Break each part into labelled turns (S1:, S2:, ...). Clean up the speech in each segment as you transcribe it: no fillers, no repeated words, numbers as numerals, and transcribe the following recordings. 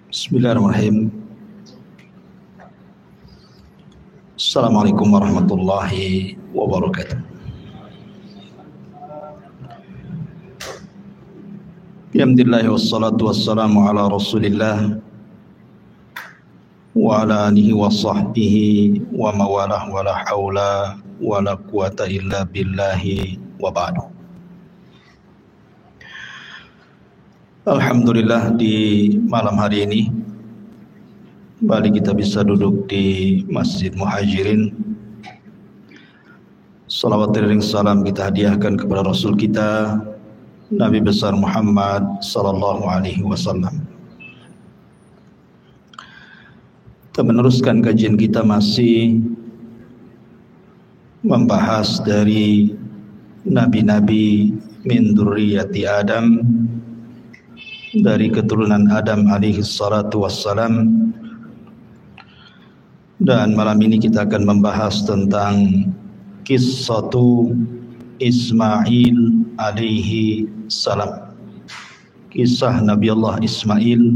S1: Bismillahirrahmanirrahim. Assalamualaikum warahmatullahi wabarakatuh. Alhamdulillah wassalatu wassalamu ala Rasulillah wa ala alihi wa sahbihi wa mawalah wa la hawla wa la quwata illa billahi wa ba'du. Alhamdulillah, di malam hari ini kembali kita bisa duduk di Masjid Muhajirin. Salawat dan salam kita hadiahkan kepada Rasul kita Nabi besar Muhammad sallallahu alaihi wasallam. Kita meneruskan kajian kita masih membahas dari nabi-nabi min dzurriyyati Adam, dari keturunan Adam alaihi salatu wassalam. Dan malam ini kita akan membahas tentang kisatu Ismail alaihi salam, kisah Nabi Allah Ismail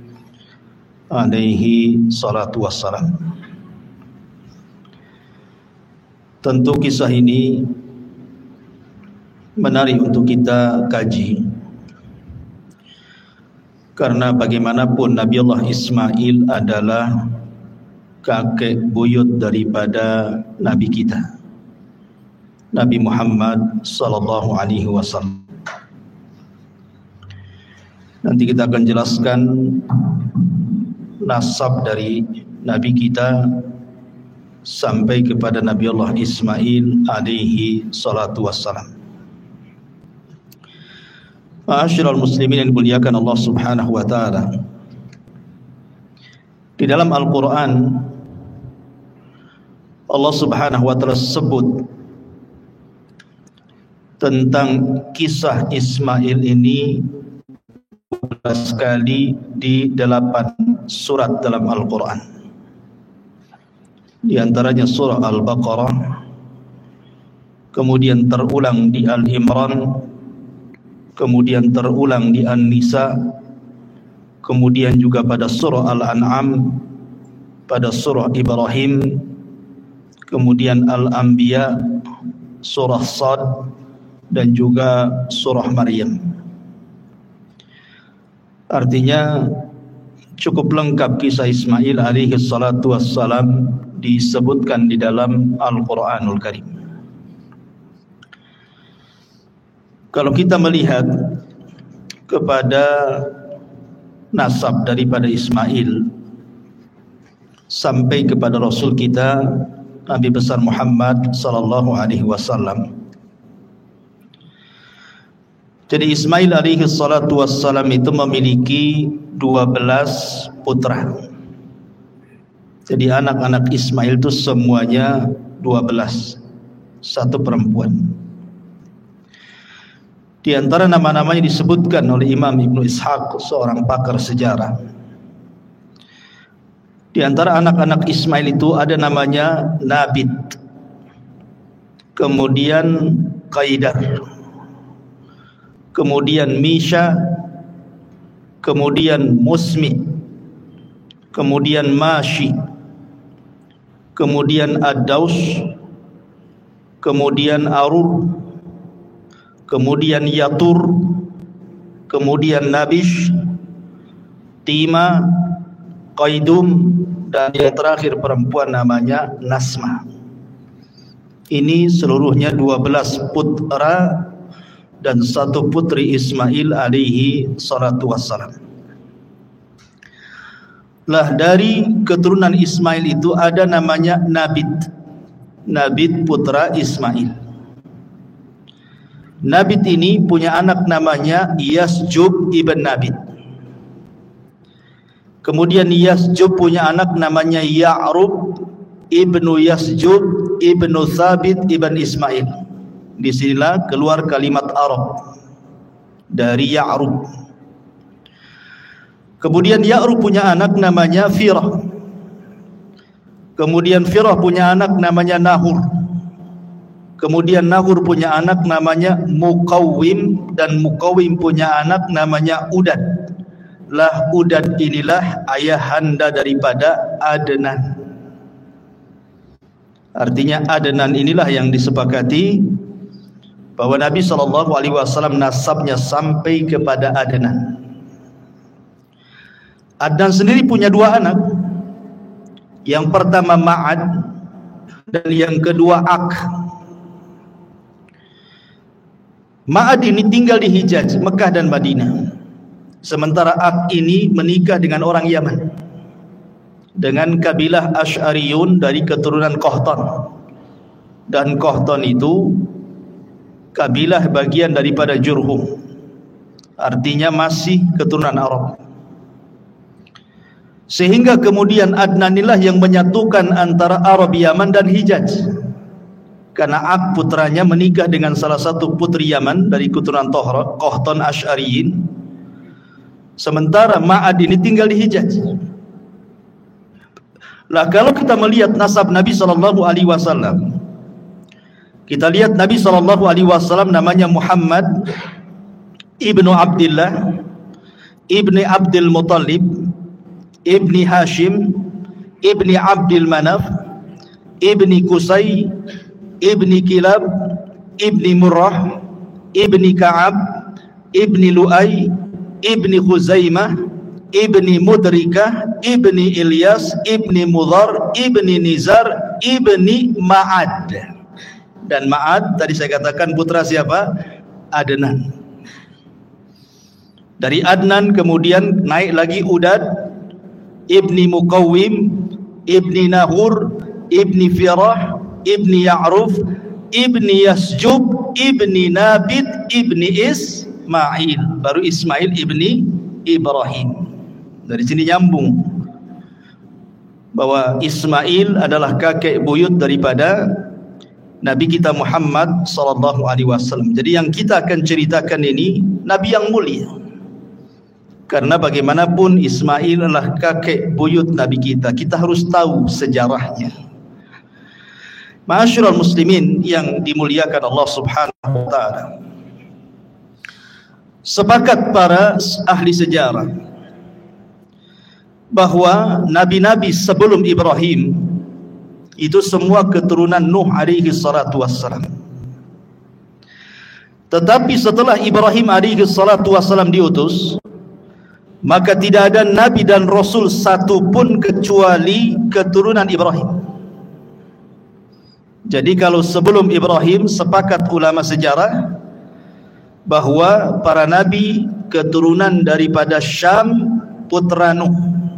S1: alaihi salatu wassalam. Tentu kisah ini menarik untuk kita kaji, karena bagaimanapun Nabi Allah Ismail adalah kakek buyut daripada Nabi kita, Nabi Muhammad sallallahu alaihi wasallam. Nanti kita akan jelaskan nasab dari Nabi kita sampai kepada Nabi Allah Ismail alaihi salatu wassalam. Ma'asyiral muslimin yang dimuliakan Allah Subhanahu wa taala, di dalam Al-Qur'an Allah Subhanahu wa taala sebut tentang kisah Ismail ini 12 kali di 8 surat dalam Al-Qur'an. Di antaranya surah Al-Baqarah, kemudian terulang di Al-Imran, kemudian terulang di An-Nisa, kemudian juga pada surah Al-An'am, pada surah Ibrahim, kemudian Al-Anbiya, surah Sad, dan juga surah Maryam. Artinya cukup lengkap kisah Ismail alaihi salatu wassalam disebutkan di dalam Al-Quranul Karim. Kalau kita melihat kepada nasab daripada Ismail sampai kepada Rasul kita Nabi besar Muhammad sallallahu alaihi wasallam. Jadi Ismail alaihi salatu wassalam itu memiliki 12 putra. Jadi anak-anak Ismail itu semuanya 12, satu perempuan. Di antara nama-namanya disebutkan oleh Imam Ibnu Ishaq, seorang pakar sejarah. Di antara anak-anak Ismail itu ada namanya Nabit, kemudian Qaidar, kemudian Misha, kemudian Musmi, kemudian Mashi, kemudian Ad-Daus, kemudian Arur, kemudian Yatur, kemudian Nabish, Tima, Qaidum, dan yang terakhir perempuan namanya Nasma. Ini seluruhnya 12 putra dan satu putri Ismail alaihi salatu wassalam. Lah dari keturunan Ismail itu ada namanya Nabit. Nabit putra Ismail. Nabit ini punya anak namanya Yasjub ibn Nabit. Kemudian Yasjub punya anak namanya Ya'rub ibnu Yasjub ibnu Thabit ibn Ismail. Disinilah keluar kalimat Arab dari Ya'rub. Kemudian Ya'rub punya anak namanya Firah. Kemudian Firah punya anak namanya Nahur. Kemudian Nahur punya anak namanya Muqawwim, dan Muqawwim punya anak namanya Udad. lah Udad inilah ayahanda daripada Adnan. Artinya Adnan inilah yang disepakati bahwa Nabi SAW nasabnya sampai kepada Adnan. Adnan sendiri punya dua anak. Yang pertama Ma'ad dan yang kedua Ak. Ma'ad ini tinggal di Hijaz, Mekah dan Madinah. Sementara Ak ini menikah dengan orang Yaman, dengan kabilah Asy'ariyun dari keturunan Qahtan. Dan Qahtan itu kabilah bagian daripada Jurhum, artinya masih keturunan Arab. Sehingga kemudian Adnan inilah yang menyatukan antara Arab Yaman dan Hijaz. Karena Ak putranya menikah dengan salah satu putri Yaman dari keturunan Qahtan Asy'ariyin. Sementara Ma'ad ini tinggal di Hijaz. Lah kalau kita melihat nasab Nabi SAW, kita lihat Nabi SAW namanya Muhammad ibnu Abdullah ibni Abdul Muttalib ibni Hashim ibni Abdul Manaf ibni Qusay ibni Kilab ibni Murrah ibni Ka'ab ibni Lu'ay ibni Khuzaimah ibni Mudrikah ibni Ilyas ibni Mudhar ibni Nizar ibni Ma'ad. Dan Ma'ad tadi saya katakan putra siapa? Adnan. Dari Adnan kemudian naik lagi Udad ibni Muqawwim ibni Nahur ibni Firah ibni Ya'ruf ibni Yasjub ibni Nabit ibni Ismail, baru Ismail ibni Ibrahim. Dari sini nyambung bahwa Ismail adalah kakek buyut daripada Nabi kita Muhammad SAW. Jadi yang kita akan ceritakan ini Nabi yang mulia. Karena bagaimanapun Ismail adalah kakek buyut Nabi kita. Kita harus tahu sejarahnya. Ma'asyiral muslimin yang dimuliakan Allah Subhanahu wa taala. Sepakat para ahli sejarah bahwa nabi-nabi sebelum Ibrahim itu semua keturunan Nuh alaihi salatu wassalam. Tetapi setelah Ibrahim alaihi salatu wassalam diutus, maka tidak ada nabi dan rasul satu pun kecuali keturunan Ibrahim. Jadi kalau sebelum Ibrahim, sepakat ulama sejarah bahwa para nabi keturunan daripada Syam putra Nuh.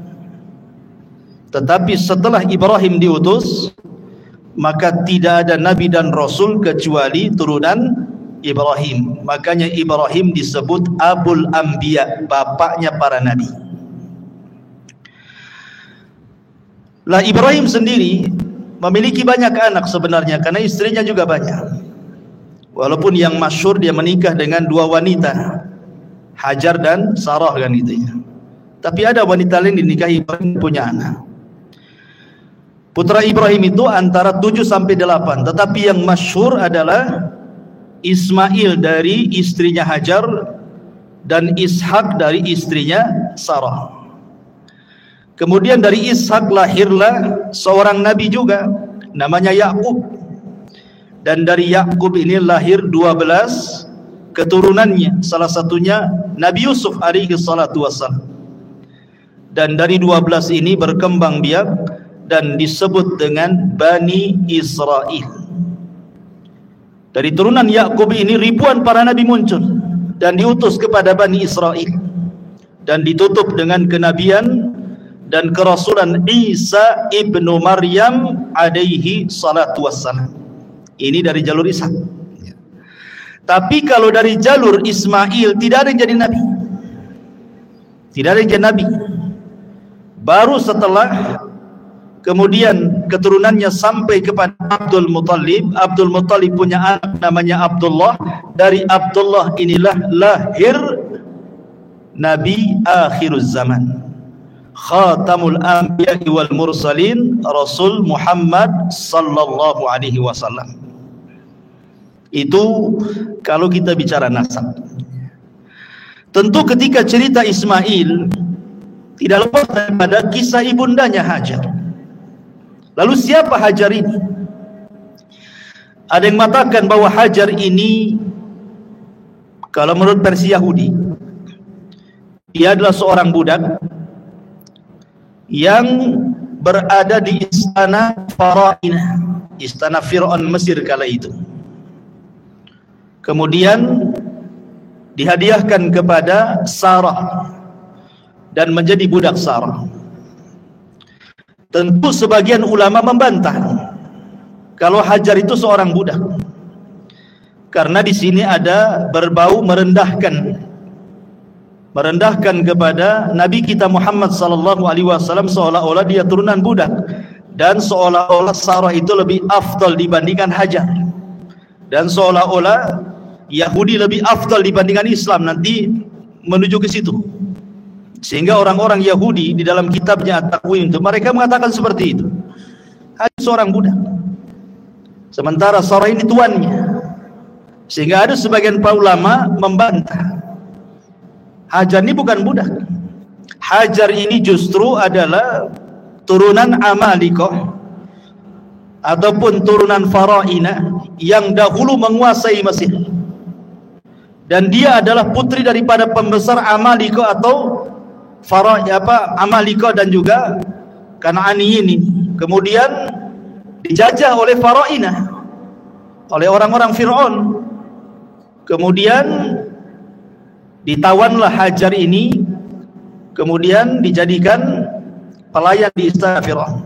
S1: Tetapi setelah Ibrahim diutus, maka tidak ada nabi dan rasul kecuali turunan Ibrahim. Makanya Ibrahim disebut Abul Anbiya, bapaknya para nabi. Lah Ibrahim sendiri memiliki banyak anak sebenarnya, karena istrinya juga banyak. Walaupun yang masyhur dia menikah dengan dua wanita, Hajar dan Sarah kan gitu ya. Tapi ada wanita lain dinikahi Ibrahim punya anak. Putra Ibrahim itu antara 7 sampai 8, tetapi yang masyhur adalah Ismail dari istrinya Hajar dan Ishak dari istrinya Sarah. Kemudian dari Ishak lahirlah seorang nabi juga namanya Yakub. Dan dari Yakub ini lahir 12 keturunannya, salah satunya Nabi Yusuf alaihi salatu wassalam. Dan dari 12 ini berkembang biak dan disebut dengan Bani Israel. Dari turunan Yakub ini ribuan para nabi muncul dan diutus kepada Bani Israel dan ditutup dengan kenabian dan kerasulan Isa ibnu Maryam alaihi salatu wassalam. Ini dari jalur Isa. Tapi kalau dari jalur Ismail tidak ada yang jadi nabi. Tidak ada yang jadi nabi. Baru setelah kemudian keturunannya sampai kepada Abdul Muttalib. Abdul Muttalib punya anak namanya Abdullah. Dari Abdullah inilah lahir Nabi akhiruz zaman, Khatamul Anbiya wal Mursalin, Rasul Muhammad sallallahu alaihi wasallam. Itu kalau kita bicara nasab. Tentu ketika cerita Ismail tidak lepas daripada kisah ibundanya Hajar. Lalu siapa Hajar ini? Ada yang mengatakan bahwa Hajar ini, kalau menurut versi Yahudi, dia adalah seorang budak yang berada di istana Farainah, istana Fir'aun Mesir kala itu. Kemudian dihadiahkan kepada Sarah dan menjadi budak Sarah. Tentu sebagian ulama membantah kalau Hajar itu seorang budak, karena di sini ada berbau merendahkan kepada Nabi kita Muhammad sallallahu alaihi wasallam, seolah-olah dia turunan budak, dan seolah-olah Sarah itu lebih afdal dibandingkan Hajar, dan seolah-olah Yahudi lebih afdal dibandingkan Islam. Nanti menuju ke situ, sehingga orang-orang Yahudi di dalam kitabnya At-Takwim itu mereka mengatakan seperti itu. Hajar seorang budak, sementara Sarah ini tuannya. Sehingga ada sebagian para ulama membantah, Hajar ini bukan budak. Hajar ini justru adalah turunan Amalikoh ataupun turunan Farainah yang dahulu menguasai Mesir. Dan dia adalah putri daripada pembesar Amalikoh atau Amalikoh dan juga Kan'ani ini. Kemudian dijajah oleh Farainah, oleh orang-orang Fir'aun. Kemudian ditawanlah Hajar ini, kemudian dijadikan pelayan di istana Fir'aun.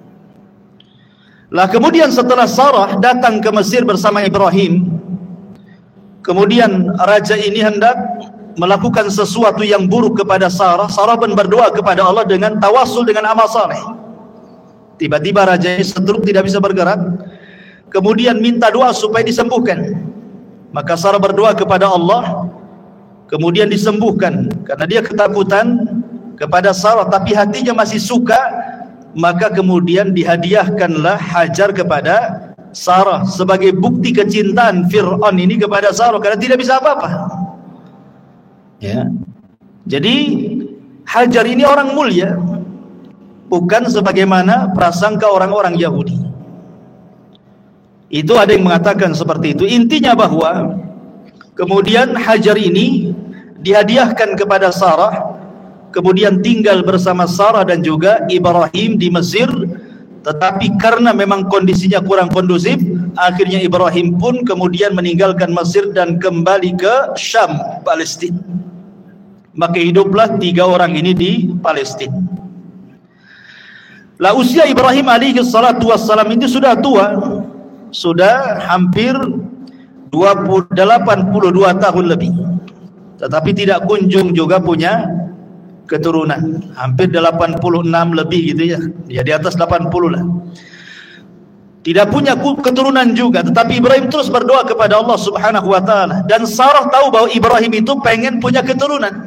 S1: Lah kemudian setelah Sarah datang ke Mesir bersama Ibrahim, kemudian raja ini hendak melakukan sesuatu yang buruk kepada Sarah. Sarah pun berdoa kepada Allah dengan tawasul dengan amal saleh. Tiba-tiba raja ini stroke, tidak bisa bergerak, kemudian minta doa supaya disembuhkan. Maka Sarah berdoa kepada Allah, kemudian disembuhkan. Karena dia ketakutan kepada Sarah, tapi hatinya masih suka, maka kemudian dihadiahkanlah Hajar kepada Sarah sebagai bukti kecintaan Fir'aun ini kepada Sarah, karena tidak bisa apa-apa. Ya. Jadi Hajar ini orang mulia, bukan sebagaimana prasangka orang-orang Yahudi. Itu ada yang mengatakan seperti itu. Intinya bahwa kemudian Hajar ini dihadiahkan kepada Sarah, kemudian tinggal bersama Sarah dan juga Ibrahim di Mesir. Tetapi karena memang kondisinya kurang kondusif, akhirnya Ibrahim pun kemudian meninggalkan Mesir dan kembali ke Syam, Palestina. Maka hiduplah 3 orang ini di Palestina. Lah usia Ibrahim alaihi salatu wassalam itu sudah tua, sudah hampir 82 tahun lebih, tetapi tidak kunjung juga punya keturunan. Hampir 86 lebih gitu ya, ya di atas 80 lah. Tidak punya keturunan juga, tetapi Ibrahim terus berdoa kepada Allah subhanahu wa ta'ala. Dan Sarah tahu bahwa Ibrahim itu pengen punya keturunan,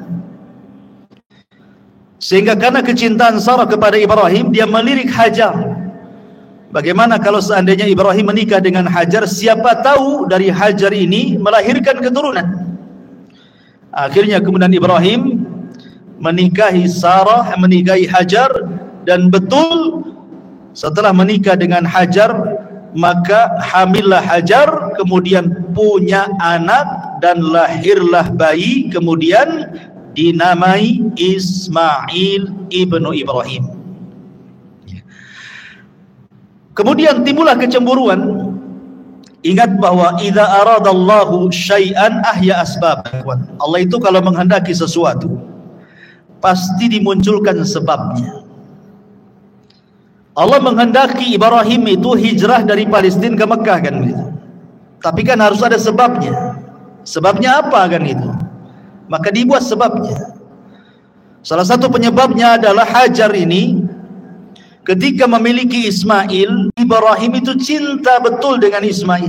S1: sehingga karena kecintaan Sarah kepada Ibrahim, dia melirik Hajar. Bagaimana kalau seandainya Ibrahim menikah dengan Hajar, siapa tahu dari Hajar ini melahirkan keturunan. Akhirnya kemudian Ibrahim menikahi Sarah, menikahi Hajar, dan betul setelah menikah dengan Hajar, maka hamillah Hajar, kemudian punya anak dan lahirlah bayi, kemudian dinamai Ismail ibnu Ibrahim. Kemudian timbullah kecemburuan. Ingat bahwa idza aradallahu syai'an ahya asbab. Allah itu kalau menghendaki sesuatu pasti dimunculkan sebabnya. Allah menghendaki Ibrahim itu hijrah dari Palestina ke Mekah kan gitu. Tapi kan harus ada sebabnya. Sebabnya apa kan itu? Maka dibuat sebabnya. Salah satu penyebabnya adalah Hajar ini ketika memiliki Ismail, Ibrahim itu cinta betul dengan Ismail.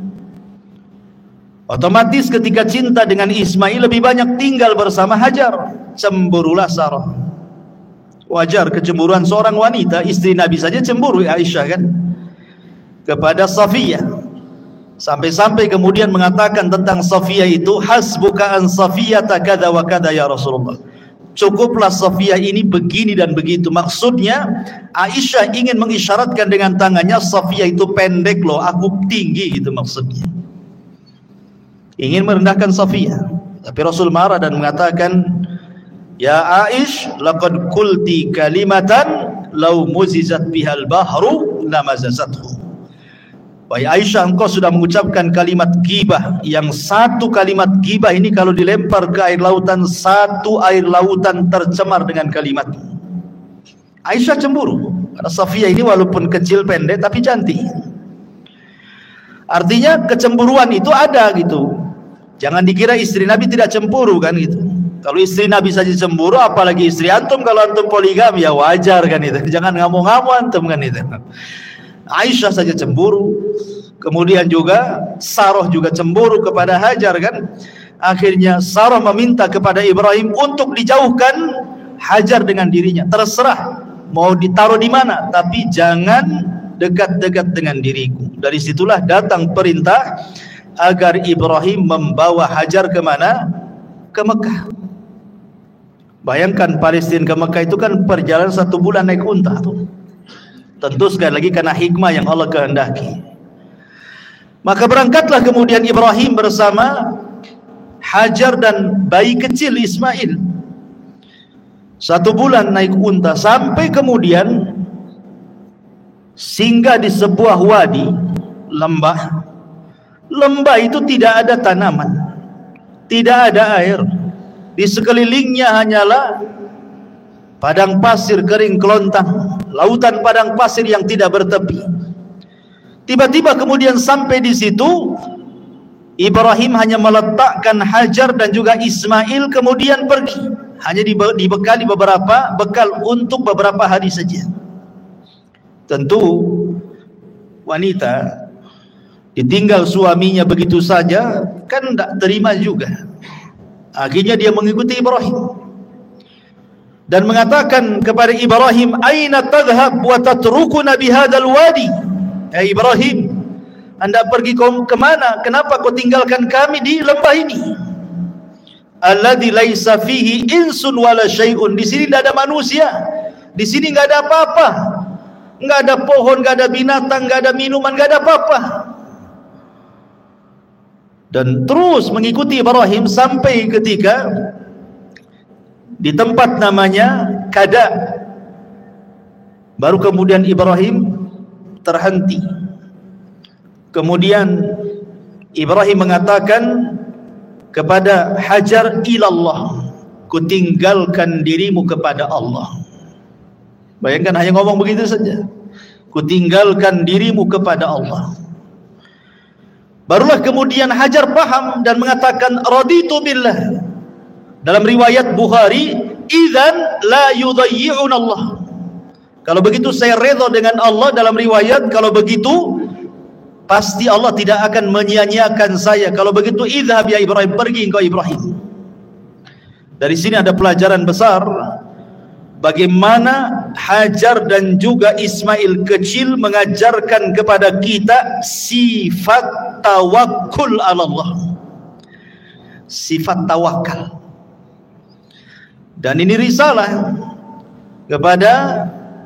S1: Otomatis ketika cinta dengan Ismail, lebih banyak tinggal bersama Hajar. Cemburulah Sarah. Wajar kecemburuan seorang wanita, istri Nabi saja cemburu, Aisyah kan, kepada Safiyah. Sampai-sampai kemudian mengatakan tentang Safiyah itu, hasbuka an Safiyata kada wa kada ya Rasulullah. cukuplah Safiyah ini begini dan begitu. Maksudnya Aisyah ingin mengisyaratkan dengan tangannya, Safiyah itu pendek loh, aku tinggi, gitu maksudnya. Ingin merendahkan Safiyah. Tapi Rasul marah dan mengatakan, ya Aish, laqad qulti kalimatan law muzizat bihal bahru lamazazathu. Wahai Aisyah, engkau sudah mengucapkan kalimat ghibah, yang satu kalimat ghibah ini kalau dilempar ke air lautan, satu air lautan tercemar dengan kalimat. Aisyah cemburu karena Safiyah ini walaupun kecil pendek tapi cantik. Artinya kecemburuan itu ada gitu. Jangan dikira istri Nabi tidak cemburu kan gitu. Kalau istri Nabi saja cemburu, apalagi istri antum. Kalau antum poligami ya wajar kan itu. Jangan ngamuk-ngamuk antum kan itu. Aisyah saja cemburu, kemudian juga Sarah juga cemburu kepada Hajar kan. Akhirnya Sarah meminta kepada Ibrahim untuk dijauhkan Hajar dengan dirinya. Terserah mau ditaruh di mana, tapi jangan dekat-dekat dengan diriku. Dari situlah datang perintah agar Ibrahim membawa Hajar ke mana? Ke Mekah. Bayangkan Palestina ke Mekah itu kan perjalanan 1 bulan naik unta tuh. Tentu sekali lagi karena hikmah yang Allah kehendaki. Maka berangkatlah kemudian Ibrahim bersama Hajar dan bayi kecil Ismail. 1 bulan naik unta sampai kemudian singgah di sebuah wadi, lembah. Lembah itu tidak ada tanaman, tidak ada air. Di sekelilingnya hanyalah padang pasir kering kelontang, lautan padang pasir yang tidak bertepi. Tiba-tiba kemudian sampai di situ, Ibrahim hanya meletakkan Hajar dan juga Ismail kemudian pergi. Hanya dibekali beberapa bekal untuk beberapa hari saja. Tentu wanita ditinggal suaminya begitu saja kan tidak terima juga. Akhirnya dia mengikuti Ibrahim dan mengatakan kepada Ibrahim, aina tadhhab wa tatrukuna bihadzal wadi? Ya Ibrahim, anda pergi kemana? Kenapa kau tinggalkan kami di lembah ini? Alladzi laisa fihi insun wala syai'un. Di sini tidak ada manusia, di sini enggak ada apa-apa, enggak ada pohon, enggak ada binatang, enggak ada minuman, enggak ada apa-apa. Dan terus mengikuti Ibrahim sampai ketika di tempat namanya Kada. Baru kemudian Ibrahim terhenti. Kemudian Ibrahim mengatakan kepada Hajar, ilallah, kutinggalkan dirimu kepada Allah. Bayangkan hanya ngomong begitu saja, kutinggalkan dirimu kepada Allah. Barulah kemudian Hajar paham dan mengatakan, raditu billah. Dalam riwayat Bukhari, idzan la yudayyi'un Allah. Kalau begitu saya redha dengan Allah. Dalam riwayat, kalau begitu pasti Allah tidak akan menyia-nyiakan saya. Kalau begitu idhab ya Ibrahim, pergi engkau Ibrahim. Dari sini ada pelajaran besar bagaimana Hajar dan juga Ismail kecil mengajarkan kepada kita sifat tawakkul ala Allah, sifat tawakal. Dan ini risalah kepada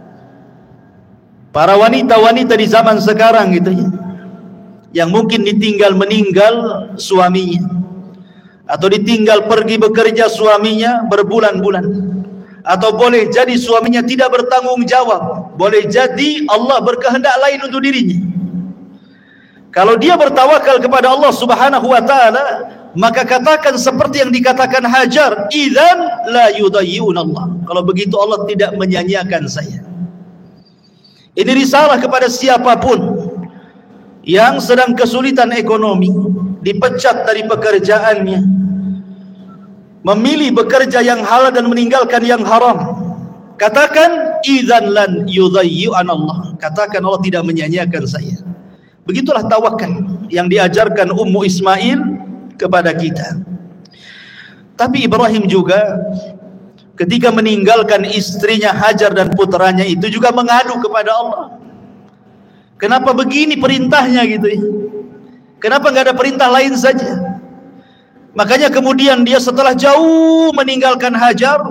S1: para wanita-wanita di zaman sekarang gitu ya, yang mungkin ditinggal meninggal suaminya, atau ditinggal pergi bekerja suaminya berbulan-bulan, atau boleh jadi suaminya tidak bertanggung jawab, boleh jadi Allah berkehendak lain untuk dirinya. Kalau dia bertawakal kepada Allah Subhanahu wa taala, maka katakan seperti yang dikatakan Hajar, idzan la yudayyi'un Allah. Kalau begitu Allah tidak menyia-nyiakan saya. Ini risalah kepada siapapun yang sedang kesulitan ekonomi, dipecat dari pekerjaannya, memilih bekerja yang halal dan meninggalkan yang haram. Katakan idzan lan yudayyi'un Allah. Katakan Allah tidak menyia-nyiakan saya. Begitulah tawakal yang diajarkan Ummu Ismail kepada kita. Tapi Ibrahim juga ketika meninggalkan istrinya Hajar dan putranya itu juga mengadu kepada Allah. Kenapa begini perintahnya gitu ya? Kenapa enggak ada perintah lain saja? Makanya kemudian dia setelah jauh meninggalkan Hajar,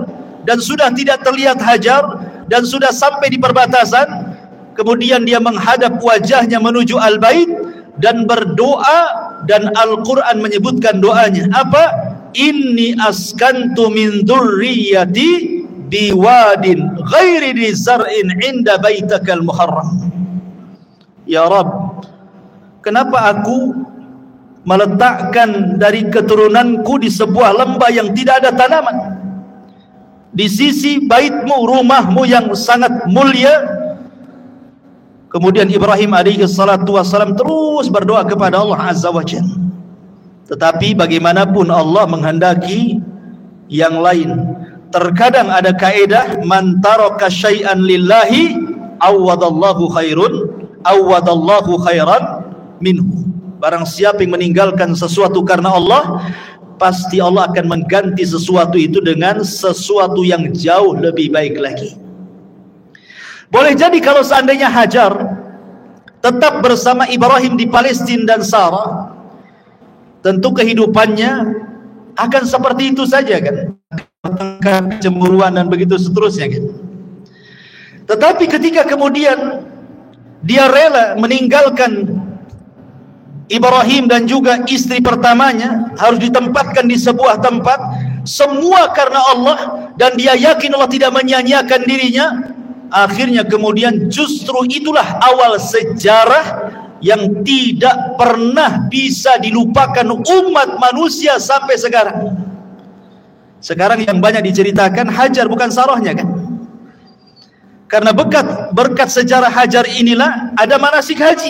S1: dan sudah tidak terlihat Hajar dan sudah sampai di perbatasan. Kemudian dia menghadap wajahnya menuju Al-Bait dan berdoa, dan Al-Quran menyebutkan doanya apa? Inni askantu min dzurriyyati biwadin ghairi dzi zar'in 'inda baitakal muharram. Ya Rabb, kenapa aku meletakkan dari keturunanku di sebuah lembah yang tidak ada tanaman, di sisi baitmu, rumahmu yang sangat mulia? Kemudian Ibrahim alaihi salatu wassalam terus berdoa kepada Allah Azza wa Jalla. Tetapi bagaimanapun Allah menghendaki yang lain. Terkadang ada kaedah, man taraka syai'an lillahi awwadallahu khairan minhu. Barang siapa yang meninggalkan sesuatu karena Allah, pasti Allah akan mengganti sesuatu itu dengan sesuatu yang jauh lebih baik lagi. Boleh jadi kalau seandainya Hajar tetap bersama Ibrahim di Palestina dan Sarah, tentu kehidupannya akan seperti itu saja kan, kecemburuan dan begitu seterusnya kan. Tetapi ketika kemudian dia rela meninggalkan Ibrahim dan juga istri pertamanya, harus ditempatkan di sebuah tempat, semua karena Allah, dan dia yakin Allah tidak menyia-nyiakan dirinya. Akhirnya kemudian justru itulah awal sejarah yang tidak pernah bisa dilupakan umat manusia sampai sekarang. Sekarang yang banyak diceritakan Hajar bukan Sarahnya kan? Karena berkat sejarah Hajar inilah ada manasik haji.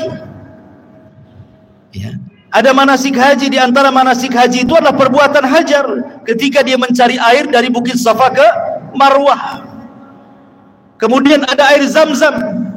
S1: Ya. Ada manasik haji, di antara manasik haji itu adalah perbuatan Hajar ketika dia mencari air dari Bukit Safa ke Marwah. Kemudian ada air Zam-Zam.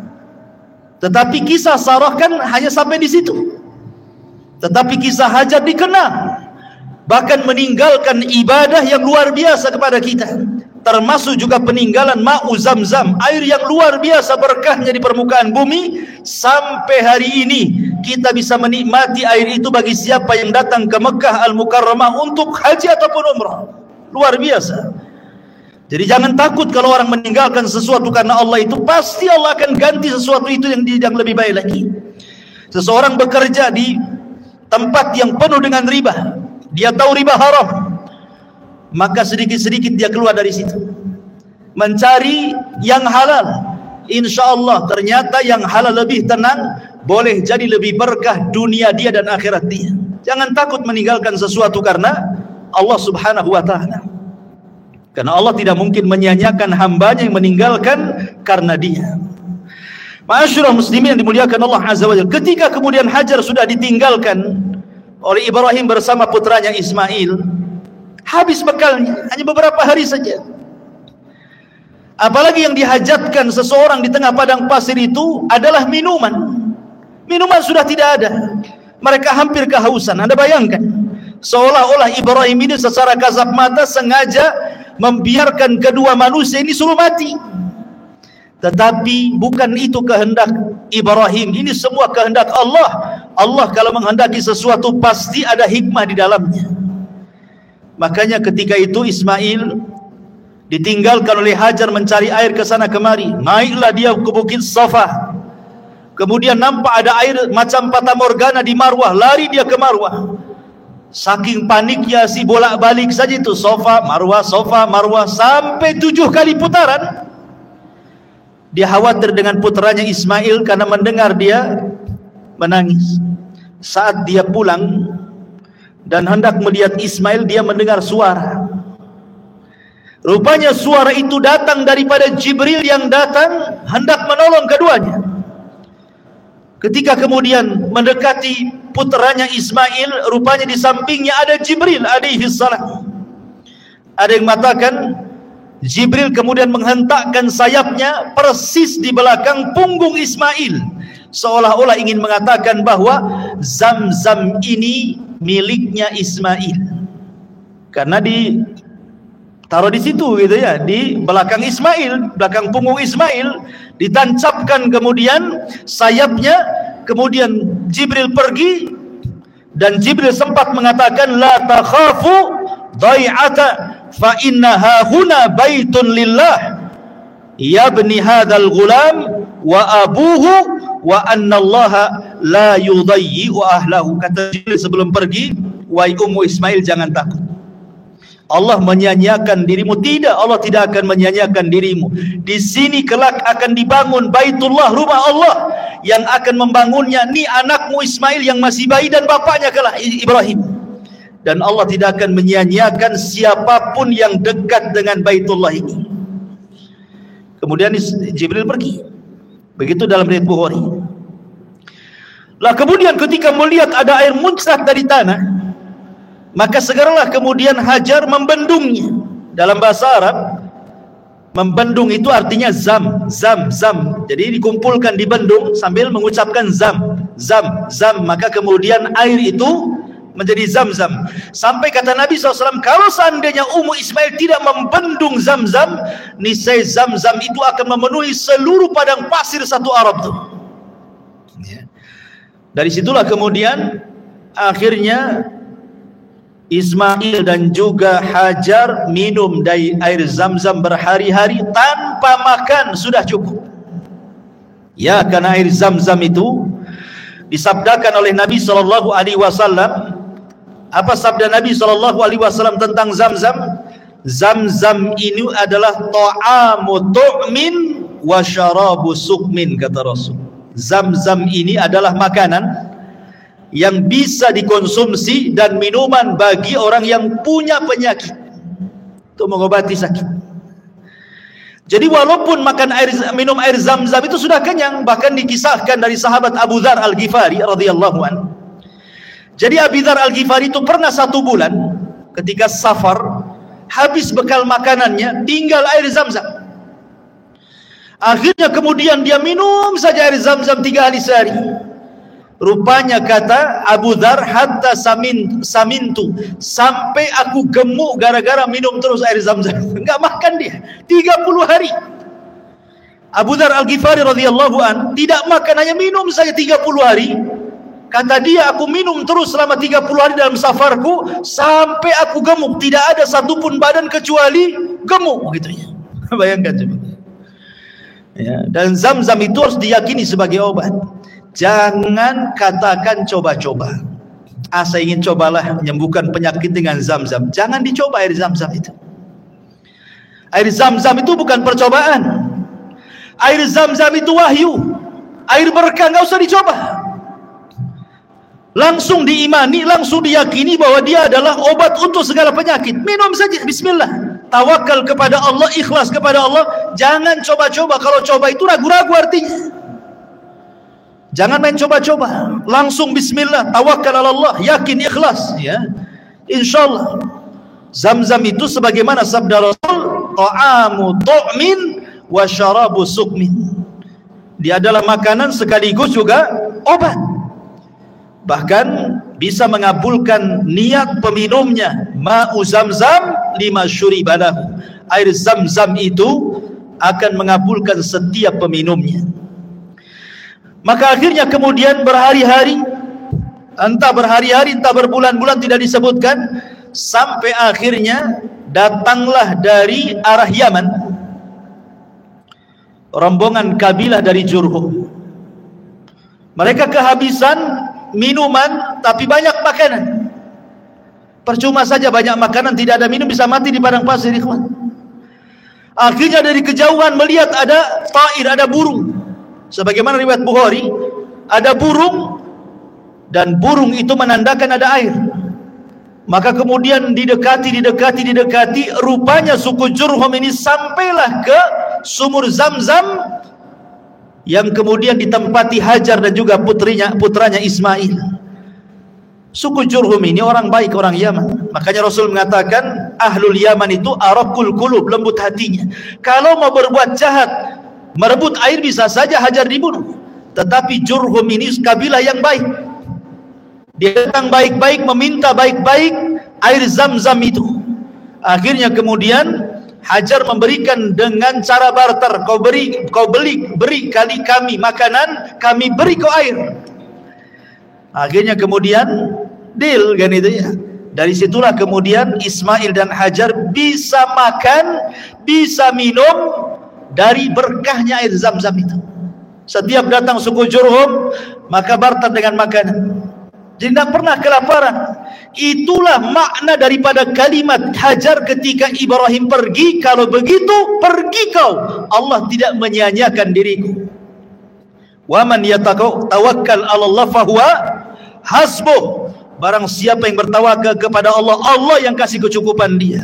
S1: Tetapi kisah Sarah kan hanya sampai di situ. Tetapi kisah Hajar dikenal, bahkan meninggalkan ibadah yang luar biasa kepada kita, termasuk juga peninggalan ma'u Zam-Zam, air yang luar biasa berkahnya di permukaan bumi. Sampai hari ini kita bisa menikmati air itu bagi siapa yang datang ke Mekah Al-Mukarramah untuk haji ataupun umrah. Luar biasa. Jadi jangan takut kalau orang meninggalkan sesuatu karena Allah, itu pasti Allah akan ganti sesuatu itu yang lebih baik lagi. Seseorang bekerja di tempat yang penuh dengan riba, dia tahu riba haram, maka sedikit-sedikit dia keluar dari situ mencari yang halal. Insya Allah ternyata yang halal lebih tenang, boleh jadi lebih berkah dunia dia dan akhirat dia. Jangan takut meninggalkan sesuatu karena Allah subhanahu wa ta'ala, karena Allah tidak mungkin menyia-nyiakan hambanya yang meninggalkan karena dia. Ma'asyiral muslimin yang dimuliakan Allah Azza wa Jalla, ketika kemudian Hajar sudah ditinggalkan oleh Ibrahim bersama putranya Ismail, habis bekalnya, hanya beberapa hari saja. Apalagi yang dihajatkan seseorang di tengah padang pasir itu adalah minuman. Minuman sudah tidak ada, mereka hampir kehausan. Anda bayangkan, seolah-olah Ibrahim ini secara kasat mata sengaja membiarkan kedua manusia ini suruh mati. Tetapi bukan itu kehendak Ibrahim, ini semua kehendak Allah. Allah kalau menghendaki sesuatu pasti ada hikmah di dalamnya. Makanya ketika itu Ismail ditinggalkan oleh Hajar mencari air ke sana kemari. Naiklah dia ke Bukit Safa. Kemudian nampak ada air macam fata morgana di Marwah, lari dia ke Marwah. Saking paniknya si bolak-balik saja itu, Safa Marwah sampai 7 kali putaran. Dia khawatir dengan putranya Ismail karena mendengar dia menangis. Saat dia pulang dan hendak melihat Ismail, dia mendengar suara. Rupanya suara itu datang daripada Jibril yang datang hendak menolong keduanya. Ketika kemudian mendekati putranya Ismail, rupanya di sampingnya ada Jibril alaihi salam. Ada yang mengatakan Jibril kemudian menghentakkan sayapnya persis di belakang punggung Ismail, seolah-olah ingin mengatakan bahwa Zam-Zam ini miliknya Ismail, karena ditaruh di situ gitu ya, di belakang Ismail, belakang punggung Ismail, ditancapkan kemudian sayapnya. Kemudian Jibril pergi, dan Jibril sempat mengatakan la takhafu dhai'ata fa innaha huna baitun lillah yabni hadzal ghulam wa abuhu wa anna Allah la yudayyi'u ahlahu. Kata Jibril sebelum pergi, wahai Ummu Ismail, jangan takut, Allah menyanyiakan dirimu. Tidak, Allah tidak akan menyanyiakan dirimu. Di sini kelak akan dibangun Baitullah, rumah Allah. Yang akan membangunnya ni anakmu Ismail yang masih bayi dan bapaknya kelak Ibrahim. Dan Allah tidak akan menyanyiakan siapapun yang dekat dengan Baitullah ini. Kemudian Jibril pergi. Begitu dalam riwayat Bukhari. Lah kemudian ketika melihat ada air muncrat dari tanah, maka segeralah kemudian Hajar membendungnya. Dalam bahasa Arab, membendung itu artinya zam. Jadi dikumpulkan di bendung sambil mengucapkan zam. Maka kemudian air itu menjadi zam-zam. Sampai kata Nabi SAW, kalau seandainya Ummu Ismail tidak membendung zam-zam, niscaya zam-zam itu akan memenuhi seluruh padang pasir satu Arab itu. Dari situlah kemudian akhirnya Ismail dan juga Hajar minum dari air zam-zam berhari-hari tanpa makan, sudah cukup. Ya, karena air zam-zam itu disabdakan oleh Nabi SAW. Apa sabda Nabi SAW tentang zam-zam? Zam-zam ini adalah ta'amu tu'min wa syarabu sukmin, kata Rasul. Zam-zam ini adalah makanan yang bisa dikonsumsi dan minuman bagi orang yang punya penyakit, untuk mengobati sakit. Jadi walaupun minum air zam-zam itu sudah kenyang, bahkan dikisahkan dari sahabat Abu Dzar Al-Ghifari radhiyallahu anhu. Jadi Abu Dzar Al-Ghifari itu pernah 1 bulan ketika safar, habis bekal makanannya, tinggal air zam-zam. Akhirnya kemudian dia minum saja air zam-zam 3 hari sehari. Rupanya kata Abu Dzar, hatta samintu, sampai aku gemuk gara-gara minum terus air zam-zam. Enggak makan dia 30 hari. Abu Dzar Al-Ghifari radhiyallahu an tidak makan, hanya minum saja 30 hari. Kata dia, aku minum terus selama 30 hari dalam safarku sampai aku gemuk, tidak ada satupun badan kecuali gemuk, gitu ya. Bayangkan coba. Ya, dan zam-zam itu harus diyakini sebagai obat. Jangan katakan coba-coba. Saya ingin cobalah menyembuhkan penyakit dengan zam-zam. Jangan dicoba air zam-zam itu. Air zam-zam itu bukan percobaan. Air zam-zam itu wahyu. Air berkah, enggak usah dicoba. Langsung diimani, langsung diyakini bahwa dia adalah obat untuk segala penyakit. Minum saja, bismillah. Tawakal kepada Allah, ikhlas kepada Allah. Jangan coba-coba. Kalau coba itu ragu-ragu artinya. Jangan main coba-coba. Langsung bismillah, tawakal Allah, yakin, ikhlas, ya. Insyaallah. Zam-zam itu sebagaimana sabda Rasul, ta'amu tu'min wa syarabu sukmin. Dia adalah makanan sekaligus juga obat. Bahkan bisa mengabulkan niat peminumnya. Ma'u zam-zam lima syuribalahu. Air zam-zam itu akan mengabulkan setiap peminumnya. Maka akhirnya kemudian berhari-hari, entah berhari-hari entah berbulan-bulan tidak disebutkan, sampai akhirnya datanglah dari arah Yaman rombongan kabilah dari Jurhum. Mereka kehabisan minuman tapi banyak makanan. Percuma saja banyak makanan tidak ada minum, bisa mati di padang pasir, ikhwan. Akhirnya dari kejauhan melihat ada ta'ir, ada burung. Sebagaimana riwayat Bukhari, ada burung dan burung itu menandakan ada air. Maka kemudian didekati, rupanya suku Jurhum ini sampailah ke sumur Zam-Zam yang kemudian ditempati Hajar dan juga putranya Ismail. Suku Jurhum ini orang baik, orang Yaman. Makanya Rasul mengatakan ahlul Yaman itu araqul qulub, lembut hatinya. Kalau mau berbuat jahat, merebut air, bisa saja Hajar dibunuh. Tetapi Jurhum ini kabilah yang baik. Dia datang baik-baik, meminta baik-baik air Zam-Zam itu. Akhirnya kemudian Hajar memberikan dengan cara barter. Kau beri kali kami makanan, kami beri kau air. Akhirnya kemudian deal kan itu ya. Dari situlah kemudian Ismail dan Hajar bisa makan, bisa minum dari berkahnya air Zam-Zam itu. Setiap datang suku Jurhum, maka barter dengan makanan. Jadi tidak pernah kelaparan. Itulah makna daripada kalimat Hajar ketika Ibrahim pergi. Kalau begitu, pergi kau. Allah tidak menyia-nyiakan diriku. Wa man yatawakkal 'ala Allah fahuwa hasbuh. Barang siapa yang bertawakal kepada Allah, Allah yang kasih kecukupan dia.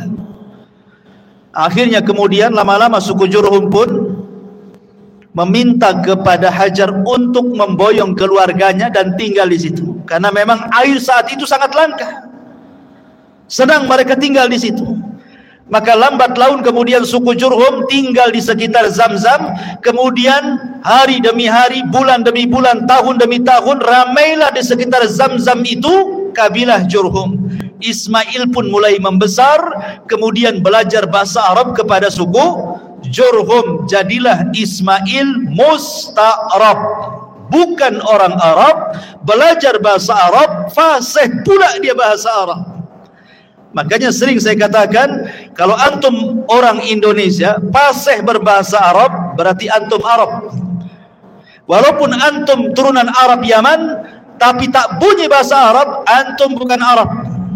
S1: Akhirnya kemudian lama-lama suku Jurhum pun meminta kepada Hajar untuk memboyong keluarganya dan tinggal di situ. Karena memang air saat itu sangat langka. Senang mereka tinggal di situ. Maka lambat laun kemudian suku Jurhum tinggal di sekitar Zam-Zam. Kemudian hari demi hari, bulan demi bulan, tahun demi tahun, ramailah di sekitar Zam-Zam itu kabilah Jurhum. Ismail pun mulai membesar, kemudian belajar bahasa Arab kepada suku Jurhum. Jadilah Ismail musta'rab, bukan orang Arab, belajar bahasa Arab, fasih pula dia bahasa Arab. Makanya sering saya katakan, kalau antum orang Indonesia fasih berbahasa Arab, berarti antum Arab. Walaupun antum turunan Arab Yaman, tapi tak bunyi bahasa Arab, antum bukan Arab.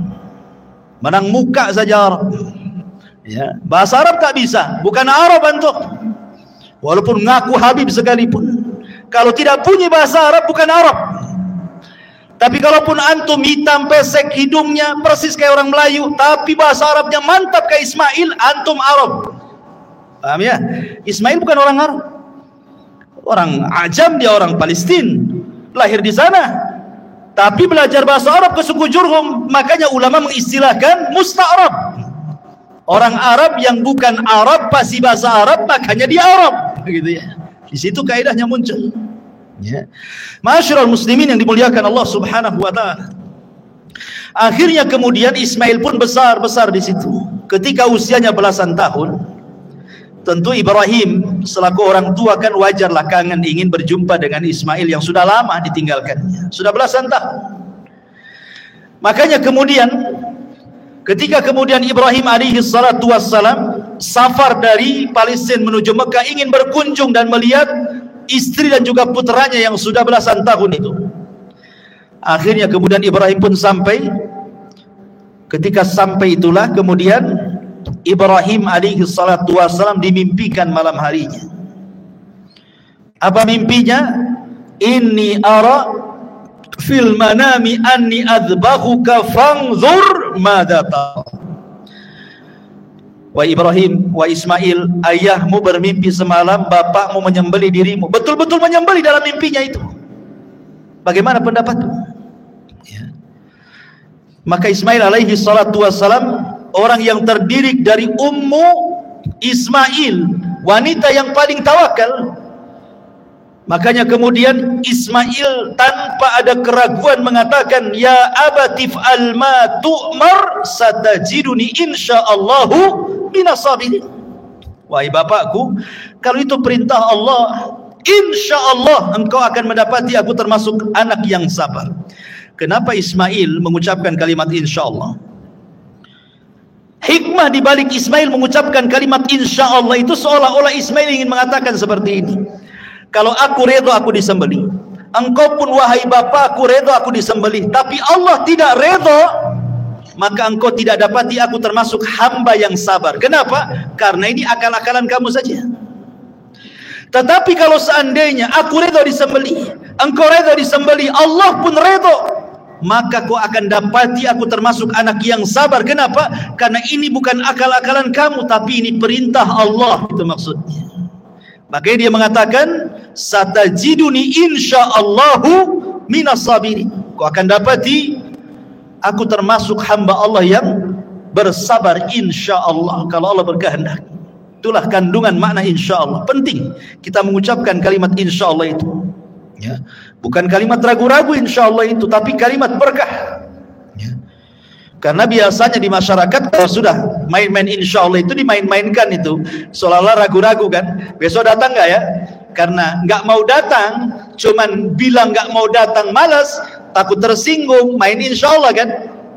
S1: Menang muka saja Arab. Ya, bahasa Arab tak bisa, bukan Arab antum. Walaupun ngaku Habib sekalipun, kalau tidak punya bahasa Arab, bukan Arab. Tapi kalaupun antum hitam pesek hidungnya persis kayak orang Melayu, tapi bahasa Arabnya mantap kayak Ismail, antum Arab. Paham ya? Ismail bukan orang Arab, orang Ajam, dia orang Palestina, lahir di sana. Tapi belajar bahasa Arab ke suku Jurhum, makanya ulama mengistilahkan musta'rab. Orang Arab yang bukan Arab pasti bahasa Arab, makanya dia Arab. Begitu ya. Di situ kaidahnya muncul. Ya. Ma'asyiral muslimin yang dimuliakan Allah Subhanahu wa taala. Akhirnya kemudian Ismail pun besar-besar di situ. Ketika usianya belasan tahun, tentu Ibrahim selaku orang tua kan wajarlah kangen ingin berjumpa dengan Ismail yang sudah lama ditinggalkannya, sudah belasan tahun. Makanya kemudian ketika kemudian Ibrahim alaihi salatu wassalam safar dari Palestina menuju Mekah, ingin berkunjung dan melihat istri dan juga putranya yang sudah belasan tahun itu. Akhirnya kemudian Ibrahim pun sampai. Ketika sampai itulah kemudian Ibrahim alaihi salatu wassalam dimimpikan malam harinya. Apa mimpinya? Inni ara fil manami anni adbahuka fanzur madza tara. Wa Ibrahim, wa Ismail, ayahmu bermimpi semalam bapakmu menyembelih dirimu. Betul-betul menyembelih dalam mimpinya itu. Bagaimana pendapatmu? Ya. Maka Ismail alaihi salatu wassalam, orang yang terdidik dari ummu Ismail, wanita yang paling tawakal. Makanya kemudian Ismail tanpa ada keraguan mengatakan, ya abatif alma tu'mar satajiduni insyaallahu minasabirin. Wahai bapakku, kalau itu perintah Allah, insyaallah engkau akan mendapati aku termasuk anak yang sabar. Kenapa Ismail mengucapkan kalimat insyaallah? Hikmah di balik Ismail mengucapkan kalimat insyaallah itu seolah-olah Ismail ingin mengatakan seperti ini. Kalau aku redha aku disembelih, engkau pun wahai bapakku redha aku disembelih, tapi Allah tidak redha, maka engkau tidak dapati aku termasuk hamba yang sabar. Kenapa? Karena ini akal-akalan kamu saja. Tetapi kalau seandainya aku redha disembelih, engkau redha disembelih, Allah pun redha, maka kau akan dapati aku termasuk anak yang sabar. Kenapa? Karena ini bukan akal-akalan kamu, tapi ini perintah Allah. Itu maksudnya. Makanya dia mengatakan, satajiduni insyaallahu minas sabirin. Kau akan dapati aku termasuk hamba Allah yang bersabar insyaallah, kalau Allah berkehendak. Itulah kandungan makna insyaallah. Penting kita mengucapkan kalimat insyaallah itu. Ya. Bukan kalimat ragu-ragu insyaallah itu, tapi kalimat berkah. Ya. Karena biasanya di masyarakat kalau sudah main-main insyaallah itu dimain-mainkan itu, seolah-olah ragu-ragu kan. Besok datang nggak ya? Karena nggak mau datang, cuman bilang nggak mau datang, malas, takut tersinggung, main insyaallah kan.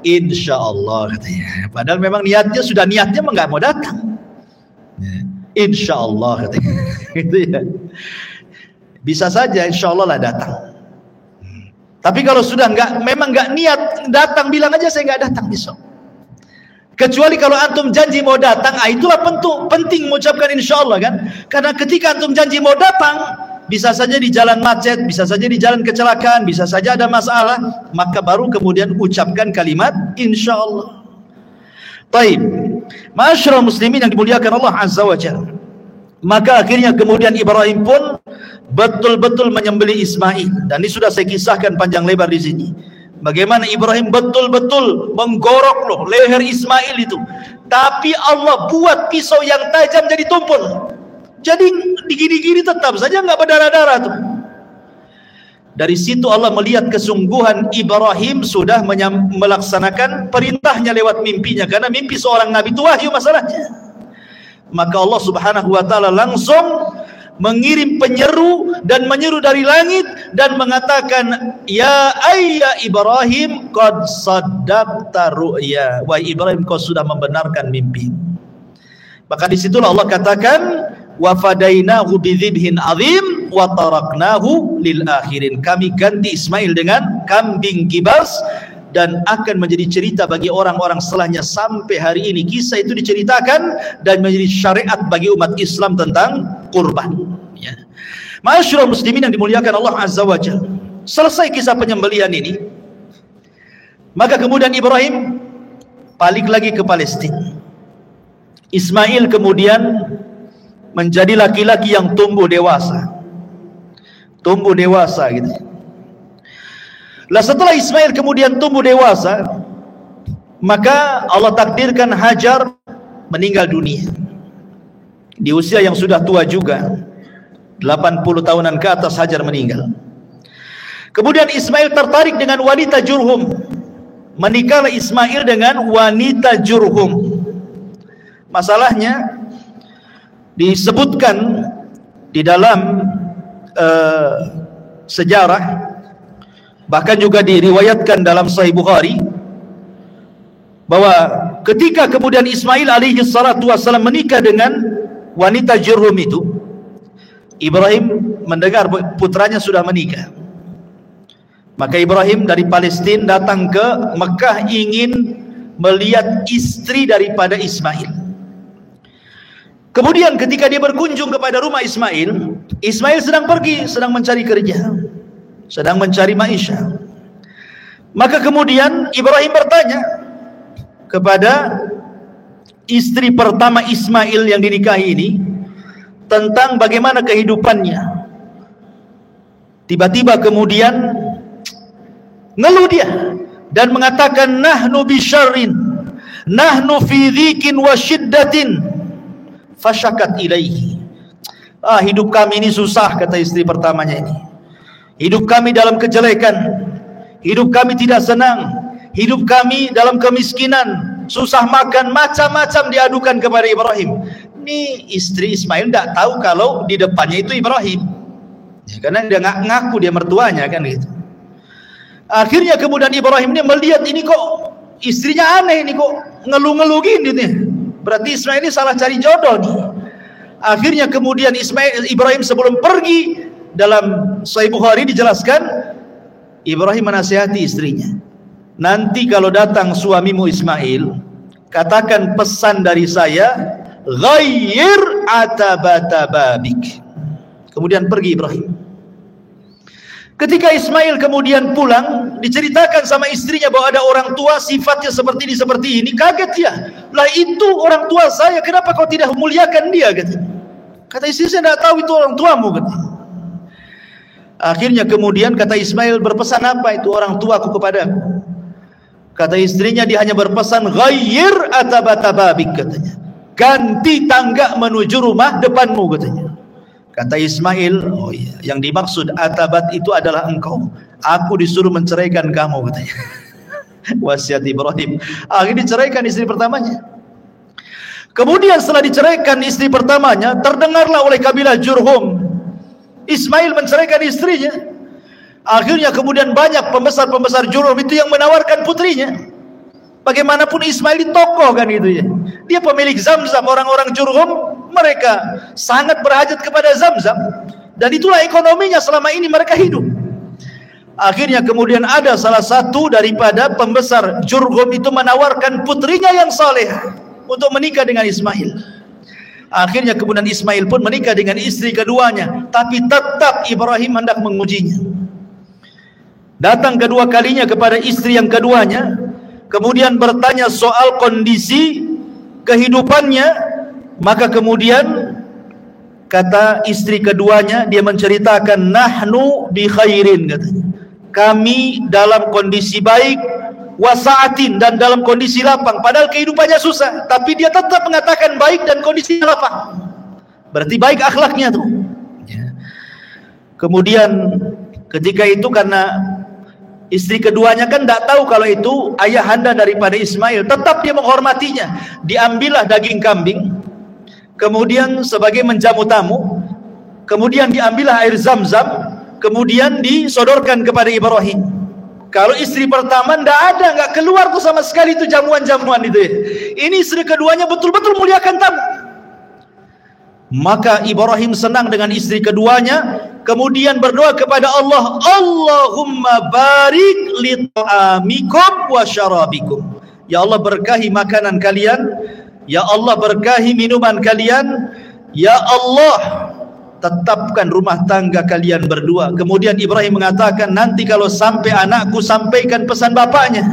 S1: Insyaallah katanya. Padahal memang niatnya enggak mau datang. Insyaallah katanya. Gitu ya. Bisa saja insyaallah lah datang. Tapi kalau sudah memang enggak niat datang, bilang aja saya enggak datang besok. Kecuali kalau antum janji mau datang, itulah penting mengucapkan insyaallah kan. Karena ketika antum janji mau datang, bisa saja di jalan macet, bisa saja di jalan kecelakaan, bisa saja ada masalah, maka baru kemudian ucapkan kalimat insyaallah. Baik, ma'asyiral muslimin yang dimuliakan Allah Azza wa Jalla. Maka akhirnya kemudian Ibrahim pun betul-betul menyembelih Ismail, dan ini sudah saya kisahkan panjang lebar di sini. Bagaimana Ibrahim betul-betul menggorok leher Ismail itu, tapi Allah buat pisau yang tajam jadi tumpul. Jadi digini-gini tetap saja enggak berdarah-darah tuh. Dari situ Allah melihat kesungguhan Ibrahim sudah melaksanakan perintahnya lewat mimpinya, karena mimpi seorang nabi itu wahyu masalahnya. Maka Allah Subhanahu wa taala langsung mengirim penyeru dan menyeru dari langit dan mengatakan, ya ayya Ibrahim qad saddaqta ru'ya, wahai Ibrahim kau sudah membenarkan mimpi. Maka disitulah Allah katakan, wa fadainahu bidzibhin azim wa taraknahu lil akhirin. Kami ganti Ismail dengan kambing kibas, dan akan menjadi cerita bagi orang-orang setelahnya sampai hari ini. Kisah itu diceritakan dan menjadi syariat bagi umat Islam tentang kurban. Ya. Ma'asyiral muslimin yang dimuliakan Allah Azza wa Jalla. Selesai kisah penyembelihan ini, maka kemudian Ibrahim balik lagi ke Palestina. Ismail kemudian menjadi laki-laki yang tumbuh dewasa gitu. Lah setelah Ismail kemudian tumbuh dewasa, maka Allah takdirkan Hajar meninggal dunia di usia yang sudah tua juga, 80 tahunan ke atas Hajar meninggal. Kemudian Ismail tertarik dengan wanita Jurhum, menikahlah Ismail dengan wanita Jurhum. Masalahnya disebutkan di dalam sejarah, bahkan juga diriwayatkan dalam Sahih Bukhari, bahwa ketika kemudian Ismail alaihi salatu wassalam menikah dengan wanita Jurhum itu, Ibrahim mendengar putranya sudah menikah. Maka Ibrahim dari Palestina datang ke Mekah ingin melihat istri daripada Ismail. Kemudian ketika dia berkunjung kepada rumah Ismail, Ismail sedang pergi, sedang mencari kerja, sedang mencari maisha. Maka kemudian Ibrahim bertanya kepada istri pertama Ismail yang dinikahi ini tentang bagaimana kehidupannya. Tiba-tiba kemudian ngeluh dia dan mengatakan, nahnu bisyarrin, nahnu fi dhikin wa syiddatin, fasyakat ilaihi. Hidup kami ini susah, kata istri pertamanya ini. Hidup kami dalam kejelekan, hidup kami tidak senang, hidup kami dalam kemiskinan, susah makan, macam-macam diadukan kepada Ibrahim. Ini istri Ismail tidak tahu kalau di depannya itu Ibrahim, ya, karena dia ngaku dia mertuanya kan gitu. Akhirnya kemudian Ibrahim ini melihat ini kok istrinya aneh, ini kok ngeluh-ngeluh gini nih. Berarti Ismail ini salah cari jodoh nih. Akhirnya kemudian Ibrahim sebelum pergi, dalam Sahih Bukhari dijelaskan, Ibrahim menasihati istrinya, nanti kalau datang suamimu Ismail, katakan pesan dari saya, ghayyir atabata babik. Kemudian pergi Ibrahim. Ketika Ismail kemudian pulang, diceritakan sama istrinya bahwa ada orang tua sifatnya seperti ini. Kaget dia, lah itu orang tua saya, kenapa kau tidak memuliakan dia? Kata istri, saya tidak tahu itu orang tuamu. Akhirnya kemudian kata Ismail, berpesan apa itu orang tuaku kepadaku? Kata istrinya, dia hanya berpesan, ghayyir atabata babik, katanya, ganti tangga menuju rumah depanmu, katanya. Kata Ismail, oh iya, yang dimaksud atabat itu adalah engkau, aku disuruh menceraikan kamu, katanya. Wasiat Ibrahim. Akhirnya diceraikan istri pertamanya. Kemudian setelah diceraikan istri pertamanya, terdengarlah oleh kabilah Jurhum Ismail menceraikan istrinya. Akhirnya kemudian banyak pembesar-pembesar Jurhum itu yang menawarkan putrinya. Bagaimanapun Ismail ini tokoh kan itu ya. Dia pemilik Zamzam, orang-orang Jurhum mereka sangat berhajat kepada Zamzam, dan itulah ekonominya selama ini mereka hidup. Akhirnya kemudian ada salah satu daripada pembesar Jurhum itu menawarkan putrinya yang saleh untuk menikah dengan Ismail. Akhirnya kemudian Ismail pun menikah dengan istri keduanya, tapi tetap Ibrahim hendak mengujinya. Datang kedua kalinya kepada istri yang keduanya, kemudian bertanya soal kondisi kehidupannya. Maka kemudian kata istri keduanya, dia menceritakan, nahnu bi khairin, katanya, kami dalam kondisi baik, wasaatin, dan dalam kondisi lapang. Padahal kehidupannya susah, tapi dia tetap mengatakan baik dan kondisi lapang. Berarti baik akhlaknya tuh. Kemudian ketika itu, karena istri keduanya kan tidak tahu kalau itu ayahanda daripada Ismail, tetap dia menghormatinya. Diambillah daging kambing, kemudian sebagai menjamu tamu, kemudian diambillah air Zamzam, kemudian disodorkan kepada Ibrahim. Kalau istri pertama nggak keluar tuh sama sekali itu jamuan-jamuan itu ya. Ini istri keduanya betul-betul muliakan tamu. Maka Ibrahim senang dengan istri keduanya, kemudian berdoa kepada Allah, Allahumma barik li ta'amikum wa syarabikum. Ya Allah, berkahi makanan kalian, ya Allah berkahi minuman kalian, ya Allah tetapkan rumah tangga kalian berdua. Kemudian Ibrahim mengatakan, nanti kalau sampai anakku, sampaikan pesan bapaknya.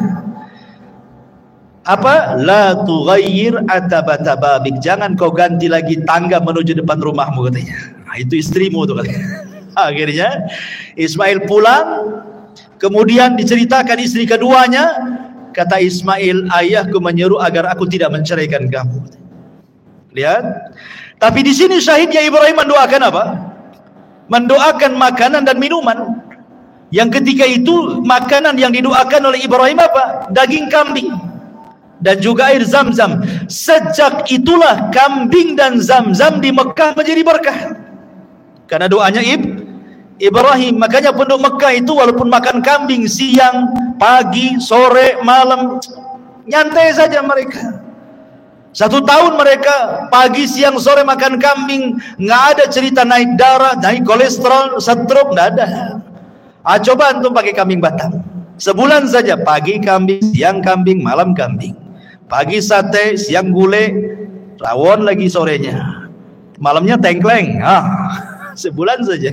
S1: Apa? La tughayyir atabata babik, jangan kau ganti lagi tangga menuju depan rumahmu, katanya. Nah, itu istrimu tuh katanya. Akhirnya Ismail pulang, kemudian diceritakan istri keduanya. Kata Ismail, ayahku menyuruh agar aku tidak menceraikan kamu. Lihat. Tapi di sini syahidnya Ibrahim mendoakan apa? Mendoakan makanan dan minuman. Yang ketika itu makanan yang didoakan oleh Ibrahim apa? Daging kambing dan juga air Zamzam. Sejak itulah kambing dan Zamzam di Mekah menjadi berkah, karena doanya Ibrahim. Makanya penduduk Mekah itu walaupun makan kambing siang, pagi, sore, malam, nyantai saja mereka. 1 tahun mereka pagi, siang, sore makan kambing, nggak ada cerita naik darah, naik kolesterol, stroke, nggak ada. Coba antum pakai kambing Batam, sebulan saja pagi kambing, siang kambing, malam kambing, pagi sate, siang gulai, rawon lagi sorenya, malamnya tengkleng. Sebulan saja.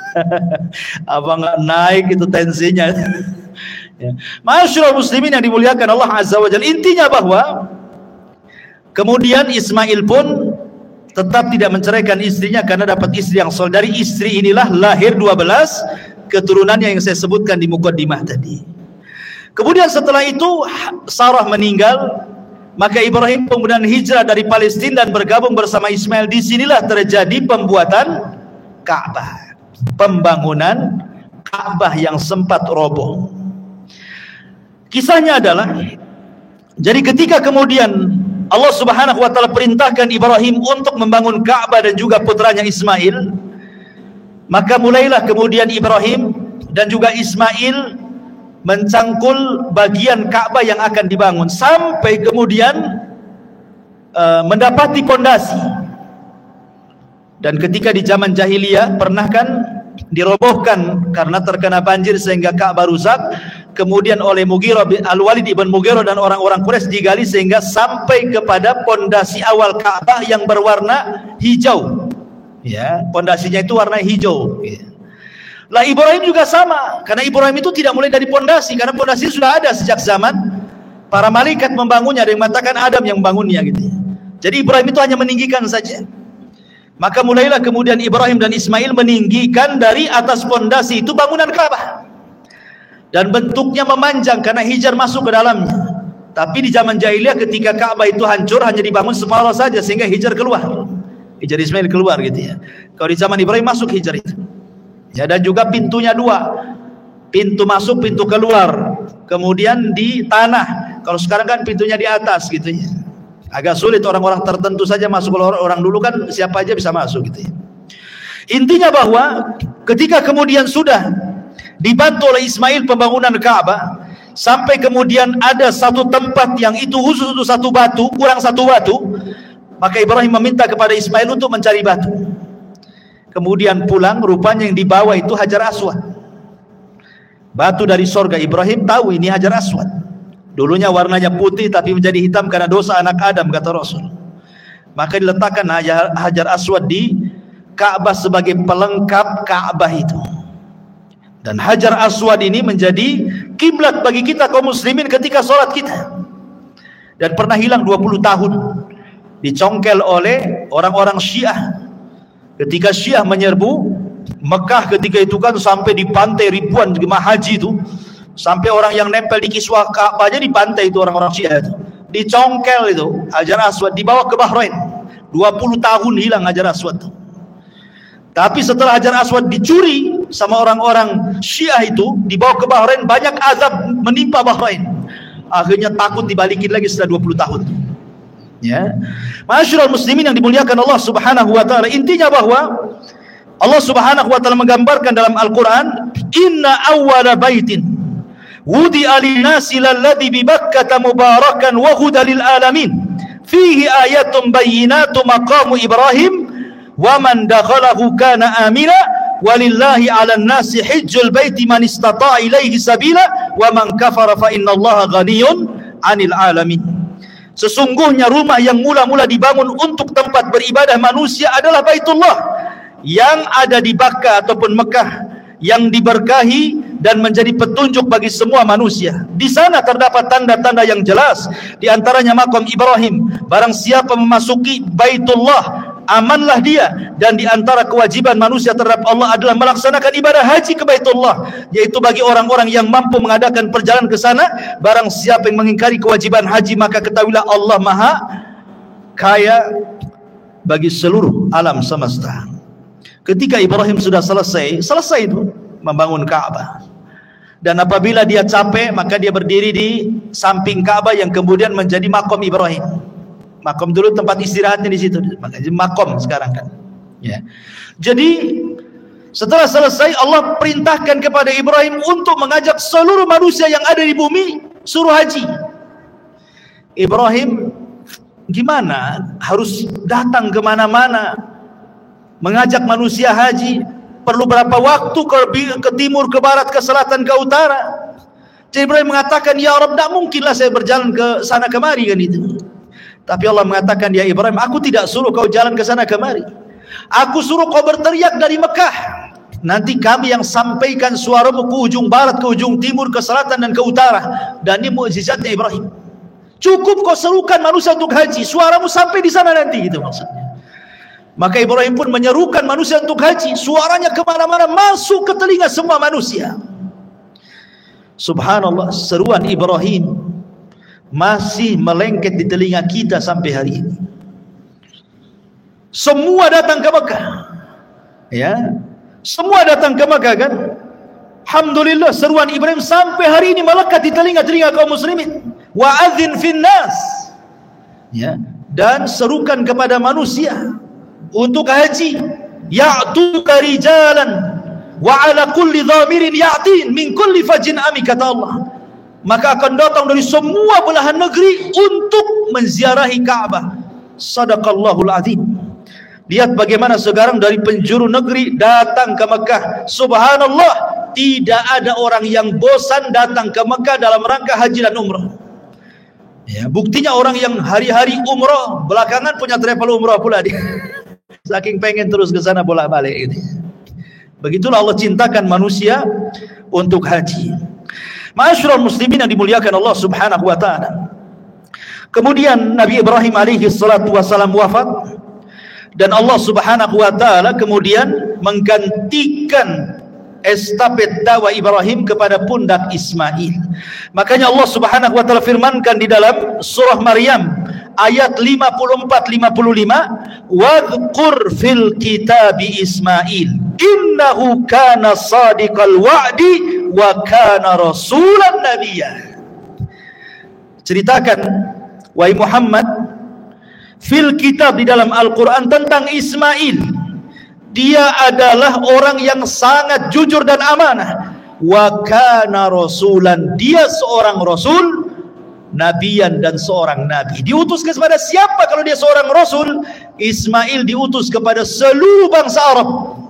S1: Apa nggak naik itu tensinya? Ya. Masyaallah muslimin yang dimuliakan Allah Azza wa Jalla. Intinya bahwa kemudian Ismail pun tetap tidak menceraikan istrinya karena dapat istri yang soleh. Dari istri inilah lahir 12 keturunannya yang saya sebutkan di mukaddimah tadi. Kemudian setelah itu Sarah meninggal, maka Ibrahim kemudian hijrah dari Palestina dan bergabung bersama Ismail. Disinilah terjadi pembuatan Ka'bah, pembangunan Ka'bah yang sempat roboh. Kisahnya adalah, jadi ketika kemudian Allah Subhanahu wa taala perintahkan Ibrahim untuk membangun Ka'bah dan juga putranya Ismail, maka mulailah kemudian Ibrahim dan juga Ismail mencangkul bagian Ka'bah yang akan dibangun sampai kemudian mendapati pondasi. Dan ketika di zaman jahiliyah pernah kan dirobohkan karena terkena banjir sehingga Ka'bah rusak. Kemudian oleh Al-Walid ibn Mughirah dan orang-orang Quraisy digali sehingga sampai kepada pondasi awal Ka'bah yang berwarna hijau. Ya, pondasinya itu warna hijau. Ya. Lah Ibrahim juga sama, karena Ibrahim itu tidak mulai dari pondasi, karena pondasi sudah ada sejak zaman para malaikat membangunnya. Ada yang mengatakan Adam yang membangunnya gitu. Jadi Ibrahim itu hanya meninggikan saja. Maka mulailah kemudian Ibrahim dan Ismail meninggikan dari atas pondasi itu bangunan Ka'bah. Dan bentuknya memanjang karena Hijar masuk ke dalamnya. Tapi di zaman jahiliyah ketika Ka'bah itu hancur, hanya dibangun separuh saja sehingga Hijar keluar. Hijar Ismail keluar gitu ya. Kalau di zaman Ibrahim masuk Hijar itu. Ya, dan juga pintunya 2. Pintu masuk, pintu keluar. Kemudian di tanah. Kalau sekarang kan pintunya di atas gitu ya. Agak sulit, orang-orang tertentu saja masuk. Kalau orang dulu kan siapa aja bisa masuk gitu ya. Intinya bahwa ketika kemudian sudah dibantu oleh Ismail pembangunan Ka'bah, sampai kemudian ada satu tempat yang itu khusus untuk satu batu, kurang satu batu, maka Ibrahim meminta kepada Ismail untuk mencari batu. Kemudian pulang, rupanya yang dibawa itu Hajar Aswad, batu dari sorga. Ibrahim tahu ini Hajar Aswad, dulunya warnanya putih tapi menjadi hitam karena dosa anak Adam, kata Rasul. Maka diletakkan Hajar Aswad di Ka'bah sebagai pelengkap Ka'bah itu. Dan Hajar Aswad ini menjadi kiblat bagi kita kaum muslimin ketika sholat kita. Dan pernah hilang 20 tahun, dicongkel oleh orang-orang Syiah. Ketika Syiah menyerbu Mekah ketika itu kan, sampai di pantai ribuan jemaah haji itu, sampai orang yang nempel di kiswah Ka'bahnya di pantai itu orang-orang Syiah itu, dicongkel itu Hajar Aswad, dibawa ke Bahrain. 20 tahun hilang Hajar Aswad itu. Tapi setelah Hajar Aswad dicuri sama orang-orang Syiah itu, dibawa ke Bahrain, banyak azab menimpa Bahrain. Akhirnya takut dibalikin lagi setelah 20 tahun. Ya, Ma'asyiral muslimin yang dimuliakan Allah Subhanahu wa taala, intinya bahwa Allah Subhanahu wa taala menggambarkan dalam Al-Qur'an, inna awwala baitin wudi'a lin-nasi lalladzi bi Bakkah mubarakan wa hudan lil alamin fihi ayatun bayyinatun maqamu Ibrahim wa man dakhalahu kana amina walillahi 'alan nasi hajjul baiti man istata'a ilaihi sabila wa man kafara fa innallaha ghaniyyun 'anil alamin. Sesungguhnya rumah yang mula-mula dibangun untuk tempat beribadah manusia adalah Baitullah yang ada di Bakkah ataupun Mekah, yang diberkahi dan menjadi petunjuk bagi semua manusia. Di sana terdapat tanda-tanda yang jelas, di antaranya makam Ibrahim. Barang siapa memasuki Baitullah, amanlah dia. Dan di antara kewajiban manusia terhadap Allah adalah melaksanakan ibadah haji ke Baitullah, yaitu bagi orang-orang yang mampu mengadakan perjalanan ke sana. Barang siapa yang mengingkari kewajiban haji, maka ketahuilah Allah Maha Kaya bagi seluruh alam semesta. Ketika Ibrahim sudah selesai itu membangun Ka'bah, dan apabila dia capek, maka dia berdiri di samping Ka'bah yang kemudian menjadi makom Ibrahim. Makom dulu tempat istirahatnya di situ, makanya makom sekarang kan. Ya. Jadi setelah selesai, Allah perintahkan kepada Ibrahim untuk mengajak seluruh manusia yang ada di bumi suruh haji. Ibrahim gimana? Harus datang kemana-mana mengajak manusia haji. Perlu berapa waktu ke timur, ke barat, ke selatan, ke utara. Jadi Ibrahim mengatakan, ya Rabb, tidak mungkinlah saya berjalan ke sana kemari kan itu. Tapi Allah mengatakan, ya Ibrahim, aku tidak suruh kau jalan ke sana kemari. Aku suruh kau berteriak dari Mekah. Nanti kami yang sampaikan suaramu ke ujung barat, ke ujung timur, ke selatan dan ke utara. Dan ini mukjizatnya Ibrahim. Cukup kau serukan manusia untuk haji, suaramu sampai di sana nanti, gitu maksudnya. Maka Ibrahim pun menyerukan manusia untuk haji, suaranya kemana-mana, masuk ke telinga semua manusia. Subhanallah, seruan Ibrahim masih melengket di telinga kita sampai hari ini. Semua datang ke Mekah, ya, semua datang ke Mekah kan. Alhamdulillah, seruan Ibrahim sampai hari ini melekat di telinga-telinga kaum muslimin. Wa adzin finnas, ya, dan serukan kepada manusia untuk haji, ya'tuka rijalan wa ala kulli dhamirin ya'tin min kulli fajin amik, kata Allah. Maka akan datang dari semua belahan negeri untuk menziarahi Ka'bah. Sadaqallahul azim. Lihat bagaimana sekarang dari penjuru negeri datang ke Mekah. Subhanallah, tidak ada orang yang bosan datang ke Mekah dalam rangka haji dan umrah. Ya, buktinya orang yang hari-hari umrah belakangan punya travel umrah pula dia. Saking pengen terus ke sana bolak-balik ini. Begitulah Allah cintakan manusia untuk haji. Ma'asyiral muslimin yang dimuliakan Allah Subhanahu wa taala. Kemudian Nabi Ibrahim alaihi salatu wasalam wafat, dan Allah Subhanahu wa taala kemudian menggantikan estafet dakwah Ibrahim kepada pundak Ismail. Makanya Allah Subhanahu wa taala firmankan di dalam surah Maryam ayat 54-55, wadhkur fil kitabi Ismail innahu kana sadiqal wa'di wa kana rasulan nabiyya. Ceritakan wahai Muhammad fil kitab, di dalam Al-Quran, tentang Ismail. Dia adalah orang yang sangat jujur dan amanah. wa kana rasulan, dia seorang rasul, nabiyan, dan seorang nabi. Diutus kepada siapa kalau dia seorang rasul? Ismail diutus kepada seluruh bangsa Arab.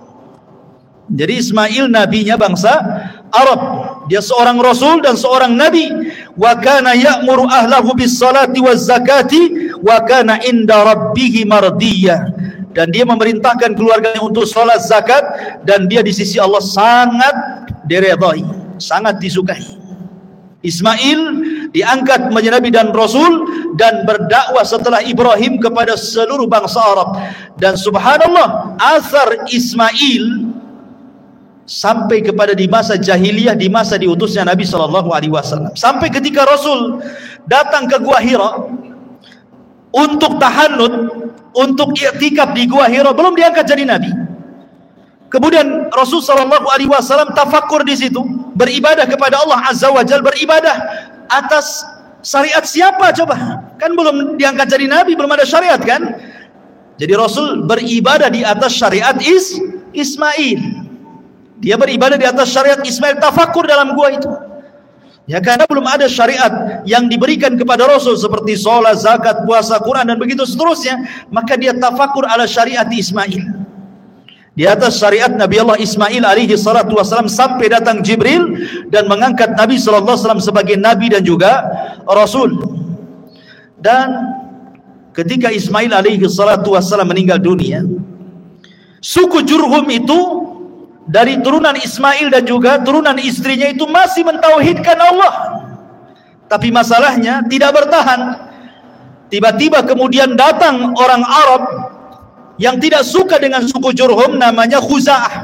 S1: Jadi Ismail nabinya bangsa Arab, dia seorang rasul dan seorang nabi. Wa kana ya'muru ahlahu bis salati waz zakati wa kana inda rabbih mardiyah, dan dia memerintahkan keluarganya untuk salat, zakat, dan dia di sisi Allah sangat diredai, sangat disukai. Ismail diangkat menjadi nabi dan rasul dan berdakwah setelah Ibrahim kepada seluruh bangsa Arab. Dan subhanallah, asar Ismail sampai kepada di masa jahiliyah, di masa diutusnya Nabi SAW. Sampai ketika Rasul datang ke Gua Hira untuk tahannud, untuk i'tikaf di Gua Hira, belum diangkat jadi Nabi. Kemudian Rasul SAW tafakur di situ, beribadah kepada Allah Azza wa Jalla, beribadah atas syariat siapa coba? Kan belum diangkat jadi Nabi, belum ada syariat kan? Jadi Rasul beribadah di atas syariat Ismail. Dia beribadah di atas syariat Ismail, tafakur dalam gua itu. Ya, karena belum ada syariat yang diberikan kepada Rasul seperti sholat, zakat, puasa, Quran, dan begitu seterusnya. Maka dia tafakur ala syariat Ismail. Di atas syariat Nabi Allah Ismail alaihi salatu wassalam, sampai datang Jibril dan mengangkat Nabi sallallahu alaihi wasallam sebagai Nabi dan juga Rasul. Dan ketika Ismail alaihi salatu wassalam meninggal dunia, suku Jurhum itu dari turunan Ismail dan juga turunan istrinya itu masih mentauhidkan Allah. Tapi masalahnya tidak bertahan. Tiba-tiba kemudian datang orang Arab yang tidak suka dengan suku Jurhum, namanya Khuza'ah.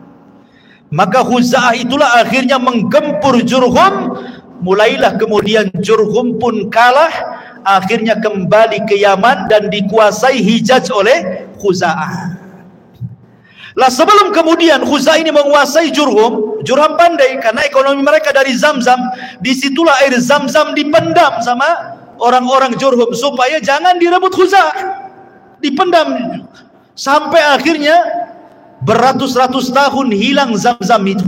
S1: Maka Khuza'ah itulah akhirnya menggempur Jurhum. Mulailah kemudian Jurhum pun kalah, akhirnya kembali ke Yaman dan dikuasai Hijaz oleh Khuza'ah. Lah sebelum kemudian Khuza'ah ini menguasai Jurhum pandai karena ekonomi mereka dari Zamzam. Disitulah air Zamzam dipendam sama orang-orang Jurhum supaya jangan direbut Khuza'ah, dipendam sampai akhirnya beratus-ratus tahun hilang Zamzam itu.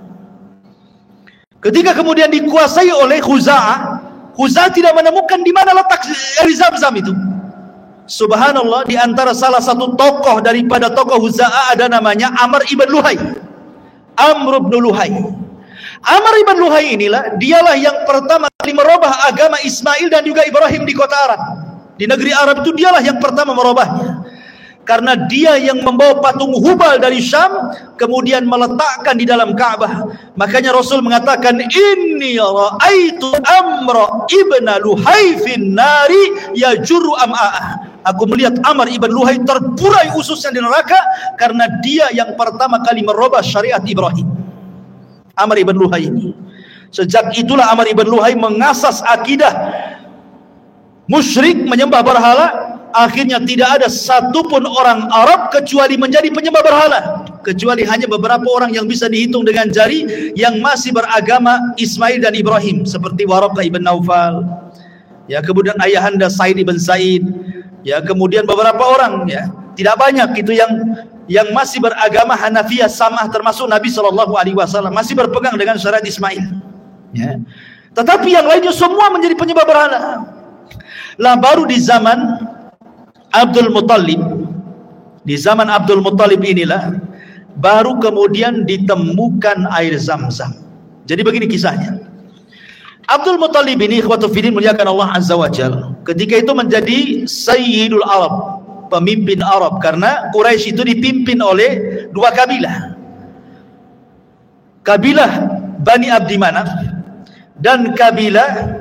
S1: Ketika kemudian dikuasai oleh Khuza'ah tidak menemukan di mana letak air Zamzam itu. Subhanallah, di antara salah satu tokoh daripada tokoh Khuza'ah ada namanya Amr ibn Luhai. Amr ibn Luhai. Amr ibn Luhai inilah, dialah yang pertama kali merubah agama Ismail dan juga Ibrahim di kota Arab. Di negeri Arab itu dialah yang pertama merubahnya. Karena dia yang membawa patung Hubal dari Syam kemudian meletakkan di dalam Ka'bah. Makanya Rasul mengatakan, inni ra'aitu Amr ibn Luhai fin nari yajurru am'a'ah. Aku melihat Amr ibn Luhai terburai ususnya di neraka karena dia yang pertama kali merubah syariat Ibrahim. Amr ibn Luhai ini. Sejak itulah Amr ibn Luhai mengasas akidah musyrik, menyembah berhala. Akhirnya tidak ada satupun orang Arab kecuali menjadi penyembah berhala, kecuali hanya beberapa orang yang bisa dihitung dengan jari yang masih beragama Ismail dan Ibrahim, seperti Waraqah ibn Naufal, ya, kemudian ayahanda Said ibn Zaid, ya, kemudian beberapa orang, ya, tidak banyak itu yang masih beragama Hanafiyah Samah, termasuk Nabi SAW masih berpegang dengan syariat Ismail, ya. Tetapi yang lainnya semua menjadi penyembah berhala. Lah baru di zaman Abdul Muttalib, di zaman Abdul Muttalib inilah baru kemudian ditemukan air Zamzam. Jadi begini kisahnya. Abdul Muttalib ini, ikhwatu fiddin, muliakan Allah Azza wa Jalla, ketika itu menjadi Sayyidul Arab, pemimpin Arab, karena Quraisy itu dipimpin oleh dua kabilah. Kabilah Bani Abdi Manaf dan kabilah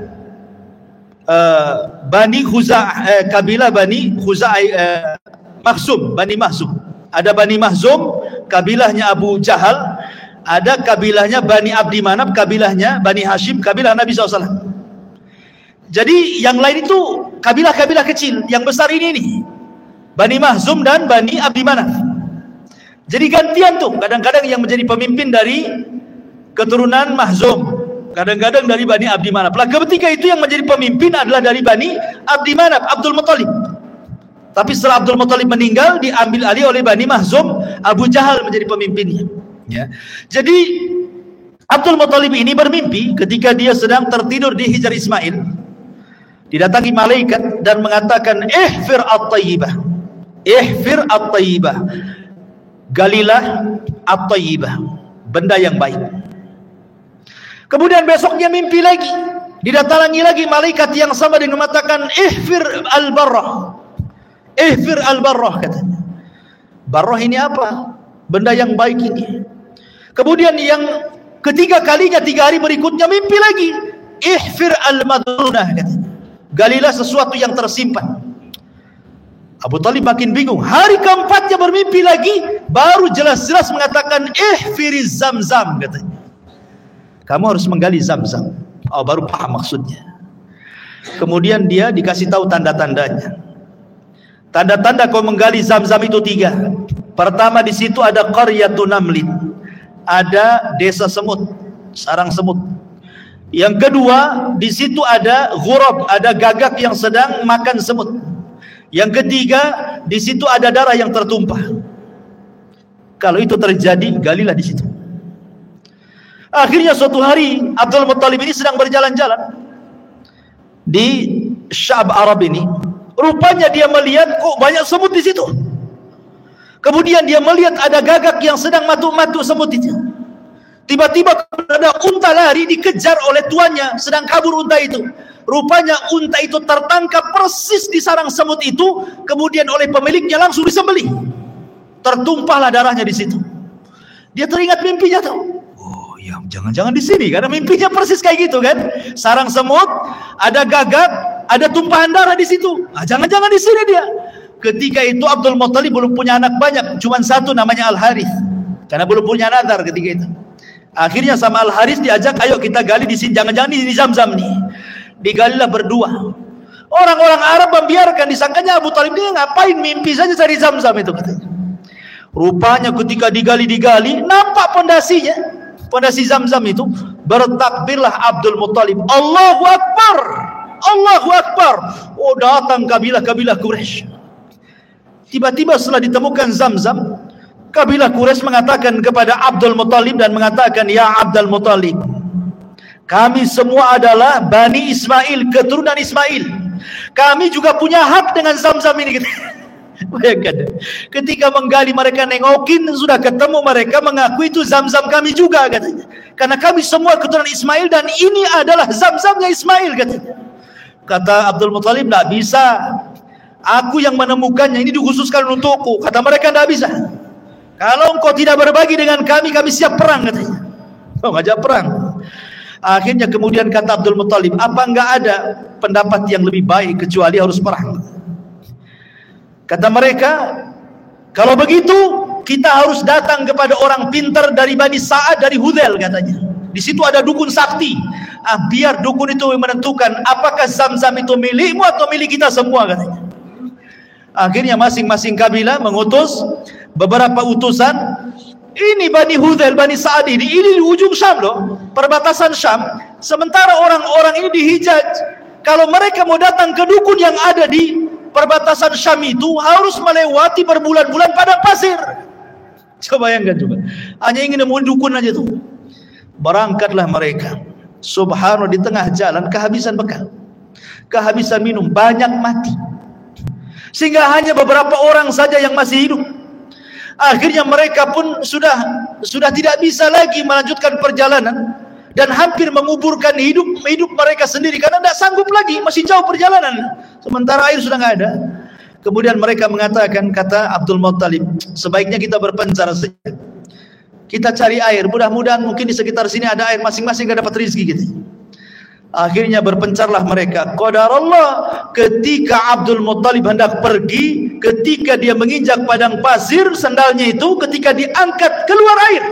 S1: Bani Khuza'ah, kabilah Bani Khuza'ah, Makhzum, Bani Makhzum. Ada Bani Makhzum, kabilahnya Abu Jahal. Ada kabilahnya Bani Abdi Manaf, kabilahnya Bani Hashim, kabilah Nabi SAW. Jadi yang lain itu kabilah-kabilah kecil. Yang besar ini nih, Bani Makhzum dan Bani Abdi Manaf. Jadi gantian tuh, kadang-kadang yang menjadi pemimpin dari keturunan Makhzum, kadang-kadang dari Bani Abdi Manaf. Lah ketika itu yang menjadi pemimpin adalah dari Bani Abdi Manaf, Abdul Muttalib. Tapi setelah Abdul Muttalib meninggal, diambil alih oleh Bani Makhzum, Abu Jahal menjadi pemimpinnya, ya. Jadi Abdul Muttalib ini bermimpi ketika dia sedang tertidur di Hijr Ismail. Didatangi malaikat dan mengatakan, ihfir at-tayyibah, ihfir at-tayyibah, galilah at-tayyibah, benda yang baik. Kemudian besoknya mimpi lagi, didatangi lagi malaikat yang sama dengan mengatakan, ihfir al-barrah, ihfir al-barrah, katanya. Barrah ini apa? Benda yang baik ini. Kemudian yang ketiga kalinya, 3 hari berikutnya mimpi lagi, ihfir al-madrunah, katanya. Galilah sesuatu yang tersimpan. Abu Talib makin bingung. Hari keempatnya bermimpi lagi, baru jelas-jelas mengatakan, ihfiriz Zamzam, katanya. Kamu harus menggali Zamzam. Oh, baru paham maksudnya. Kemudian dia dikasih tahu tanda-tandanya. Tanda-tanda kau menggali Zamzam itu 3. Pertama, di situ ada qaryatun namlin, ada desa semut, sarang semut. Yang kedua, di situ ada ghurab, ada gagak yang sedang makan semut. Yang ketiga, di situ ada darah yang tertumpah. Kalau itu terjadi, galilah di situ. Akhirnya suatu hari Abdul Muttalib ini sedang berjalan-jalan di Syab Arab ini. Rupanya dia melihat kok banyak semut di situ. Kemudian dia melihat ada gagak yang sedang matuk-matuk semut itu. Tiba-tiba ada unta lari, dikejar oleh tuannya, sedang kabur unta itu. Rupanya unta itu tertangkap persis di sarang semut itu, kemudian oleh pemiliknya langsung disembelih. Tertumpahlah darahnya di situ. Dia teringat mimpinya tuh. Oh ya, jangan-jangan di sini, karena mimpinya persis kayak gitu kan. Sarang semut, ada gagak, ada tumpahan darah di situ. Jangan-jangan di sini dia. Ketika itu Abdul Muttalib belum punya anak banyak, cuma satu namanya Al-Harith. Karena belum punya nazar ketika itu. Akhirnya sama Al-Harith diajak, ayo kita gali di sini, jangan-jangan di Zamzam nih. Digalilah berdua. Orang-orang Arab membiarkan, disangkanya Abu Talib dia ngapain, mimpi saja cari Zamzam itu, katanya. Rupanya ketika digali, nampak pondasinya, pondasi Zamzam itu. Bertakbirlah Abdul Muttalib, Allahu Akbar, Allahu Akbar. Oh, datang kabilah-kabilah Quraisy. Tiba-tiba setelah ditemukan Zamzam, kabilah Quraisy mengatakan kepada Abdul Muttalib dan mengatakan, ya Abdul Muttalib, kami semua adalah Bani Ismail, keturunan Ismail. Kami juga punya hak dengan Zamzam ini. Bayangkan, ketika menggali mereka nengokin, sudah ketemu mereka mengaku itu Zamzam kami juga, katanya. Karena kami semua keturunan Ismail dan ini adalah Zamzamnya Ismail, katanya. Kata Abdul Muttalib, tidak bisa. Aku yang menemukannya, ini dikhususkan untukku. Kata mereka, tidak bisa. Kalau engkau tidak berbagi dengan kami, kami siap perang, katanya. Oh, ngajak perang. Akhirnya kemudian kata Abdul Muttalib, apa enggak ada pendapat yang lebih baik kecuali harus perang? Kata mereka, kalau begitu kita harus datang kepada orang pintar dari Bani Sa'ad, dari Hudzail, katanya. Di situ ada dukun sakti. Biar dukun itu menentukan apakah Zamzam itu milikmu atau milik kita semua, katanya. Akhirnya masing-masing kabilah mengutus beberapa utusan. Ini Bani Hudzail, Bani Sa'ad ini di ujung Syam loh, perbatasan Syam. Sementara orang-orang ini di Hijaz. Kalau mereka mau datang ke dukun yang ada di perbatasan Syam itu, harus melewati berbulan-bulan padang pasir. Coba bayangkan coba. Hanya ingin nemuin dukun aja tuh. Berangkatlah mereka. Subhanallah, di tengah jalan kehabisan bekal, kehabisan minum, banyak mati. Sehingga hanya beberapa orang saja yang masih hidup. Akhirnya mereka pun sudah tidak bisa lagi melanjutkan perjalanan dan hampir menguburkan hidup mereka sendiri karena tidak sanggup lagi, masih jauh perjalanan. Sementara air sudah nggak ada. Kemudian mereka mengatakan, kata Abdul Muttalib, sebaiknya kita berpencar saja. Kita cari air, mudah-mudahan mungkin di sekitar sini ada air, masing-masing gak dapat rezeki gitu. Akhirnya berpencarlah mereka. Qadarullah, ketika Abdul Muttalib hendak pergi, ketika dia menginjak padang pasir, sandalnya itu ketika diangkat keluar air.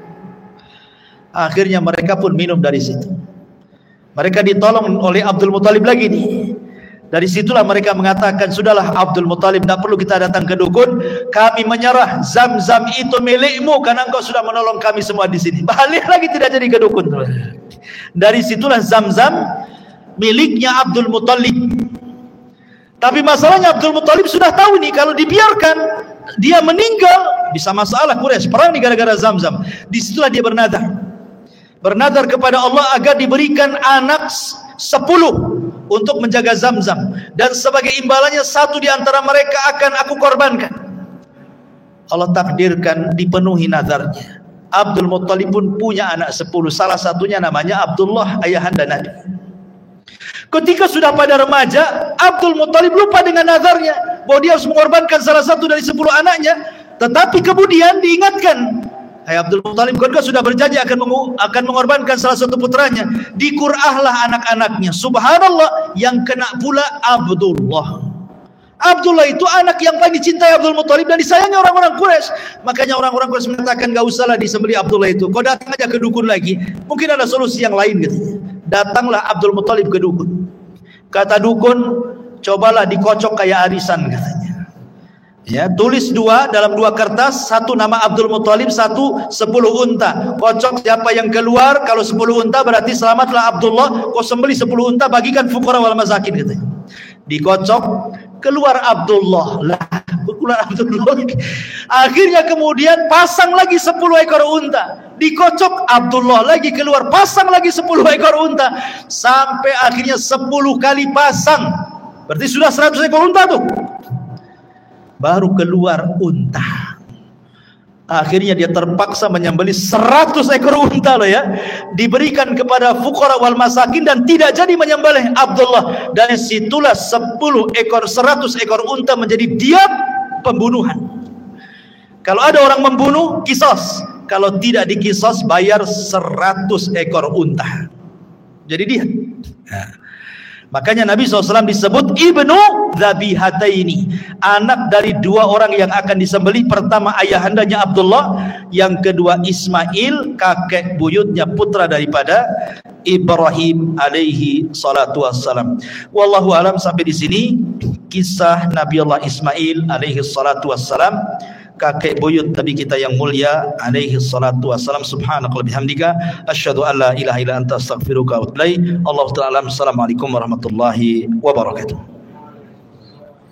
S1: Akhirnya mereka pun minum dari situ. Mereka ditolong oleh Abdul Muttalib lagi nih. Dari situlah mereka mengatakan, sudahlah Abdul Muttalib, tidak perlu kita datang ke dukun, kami menyerah, Zamzam itu milikmu karena engkau sudah menolong kami semua di sini. Balik lagi tidak jadi ke dukun. Dari situlah Zamzam miliknya Abdul Muttalib. Tapi masalahnya Abdul Muttalib sudah tahu nih, kalau dibiarkan dia meninggal bisa masalah Quraisy, perang nih gara-gara Zamzam. Di situlah dia bernadar. bernazar kepada Allah agar diberikan anak 10 untuk menjaga Zamzam, dan sebagai imbalannya 1 di antara mereka akan aku korbankan. Allah takdirkan dipenuhi nazarnya. Abdul Muttalib pun punya anak 10, salah satunya namanya Abdullah, ayahanda Nabi. Ketika sudah pada remaja, Abdul Muttalib lupa dengan nazarnya bahwa dia harus mengorbankan salah satu dari 10 anaknya. Tetapi kemudian diingatkan, hai Abdul Muttalib, kau sudah berjanji akan mengorbankan salah satu putranya. Dikurahlah anak-anaknya. Subhanallah, yang kena pula Abdullah. Abdullah itu anak yang paling dicintai Abdul Muttalib dan disayangi orang-orang Quraisy. Makanya orang-orang Quraisy mengatakan, gak usahlah disembelih Abdullah itu, kau datang aja ke dukun lagi, mungkin ada solusi yang lain katanya. Datanglah Abdul Muttalib ke dukun. Kata dukun, cobalah dikocok kayak arisan katanya. Ya, tulis 2 dalam 2 kertas, 1 nama Abdul Muttalib, 1 10 unta. Kocok siapa yang keluar, kalau 10 unta berarti selamatlah Abdullah. Kau sembelih 10 unta, bagikan fuqara wal masakin katanya. Dikocok, keluar Abdullah. Lah, keluar Abdullah. Akhirnya kemudian pasang lagi 10 ekor unta. Dikocok, Abdullah lagi keluar, pasang lagi 10 ekor unta. Sampai akhirnya 10 kali pasang. Berarti sudah 100 ekor unta tuh. Baru keluar unta. Akhirnya dia terpaksa menyembelih 100 ekor unta loh ya. Diberikan kepada fuqara wal masakin dan tidak jadi menyembelih Abdullah. Dari situlah 100 ekor unta menjadi diat pembunuhan. Kalau ada orang membunuh, kisos. Kalau tidak dikisos, bayar 100 ekor unta. Jadi dia. Nah, makanya Nabi SAW disebut Ibnu Dzabihataini, anak dari 2 orang yang akan disembelih. Pertama ayahandanya Abdullah, yang kedua Ismail, kakek buyutnya, putra daripada Ibrahim alaihi salatu wassalam. Wallahu alam. Sampai di sini kisah Nabi Allah Ismail alaihi salatu wassalam, kakek buyut Nabi kita yang mulia alaihi salatu wassalam. Subhanakallahumma bihamdika asyhadu an la ilaha illa anta astaghfiruka wa atubu ilaik. Allahu ta'ala. Assalamualaikum warahmatullahi wabarakatuh.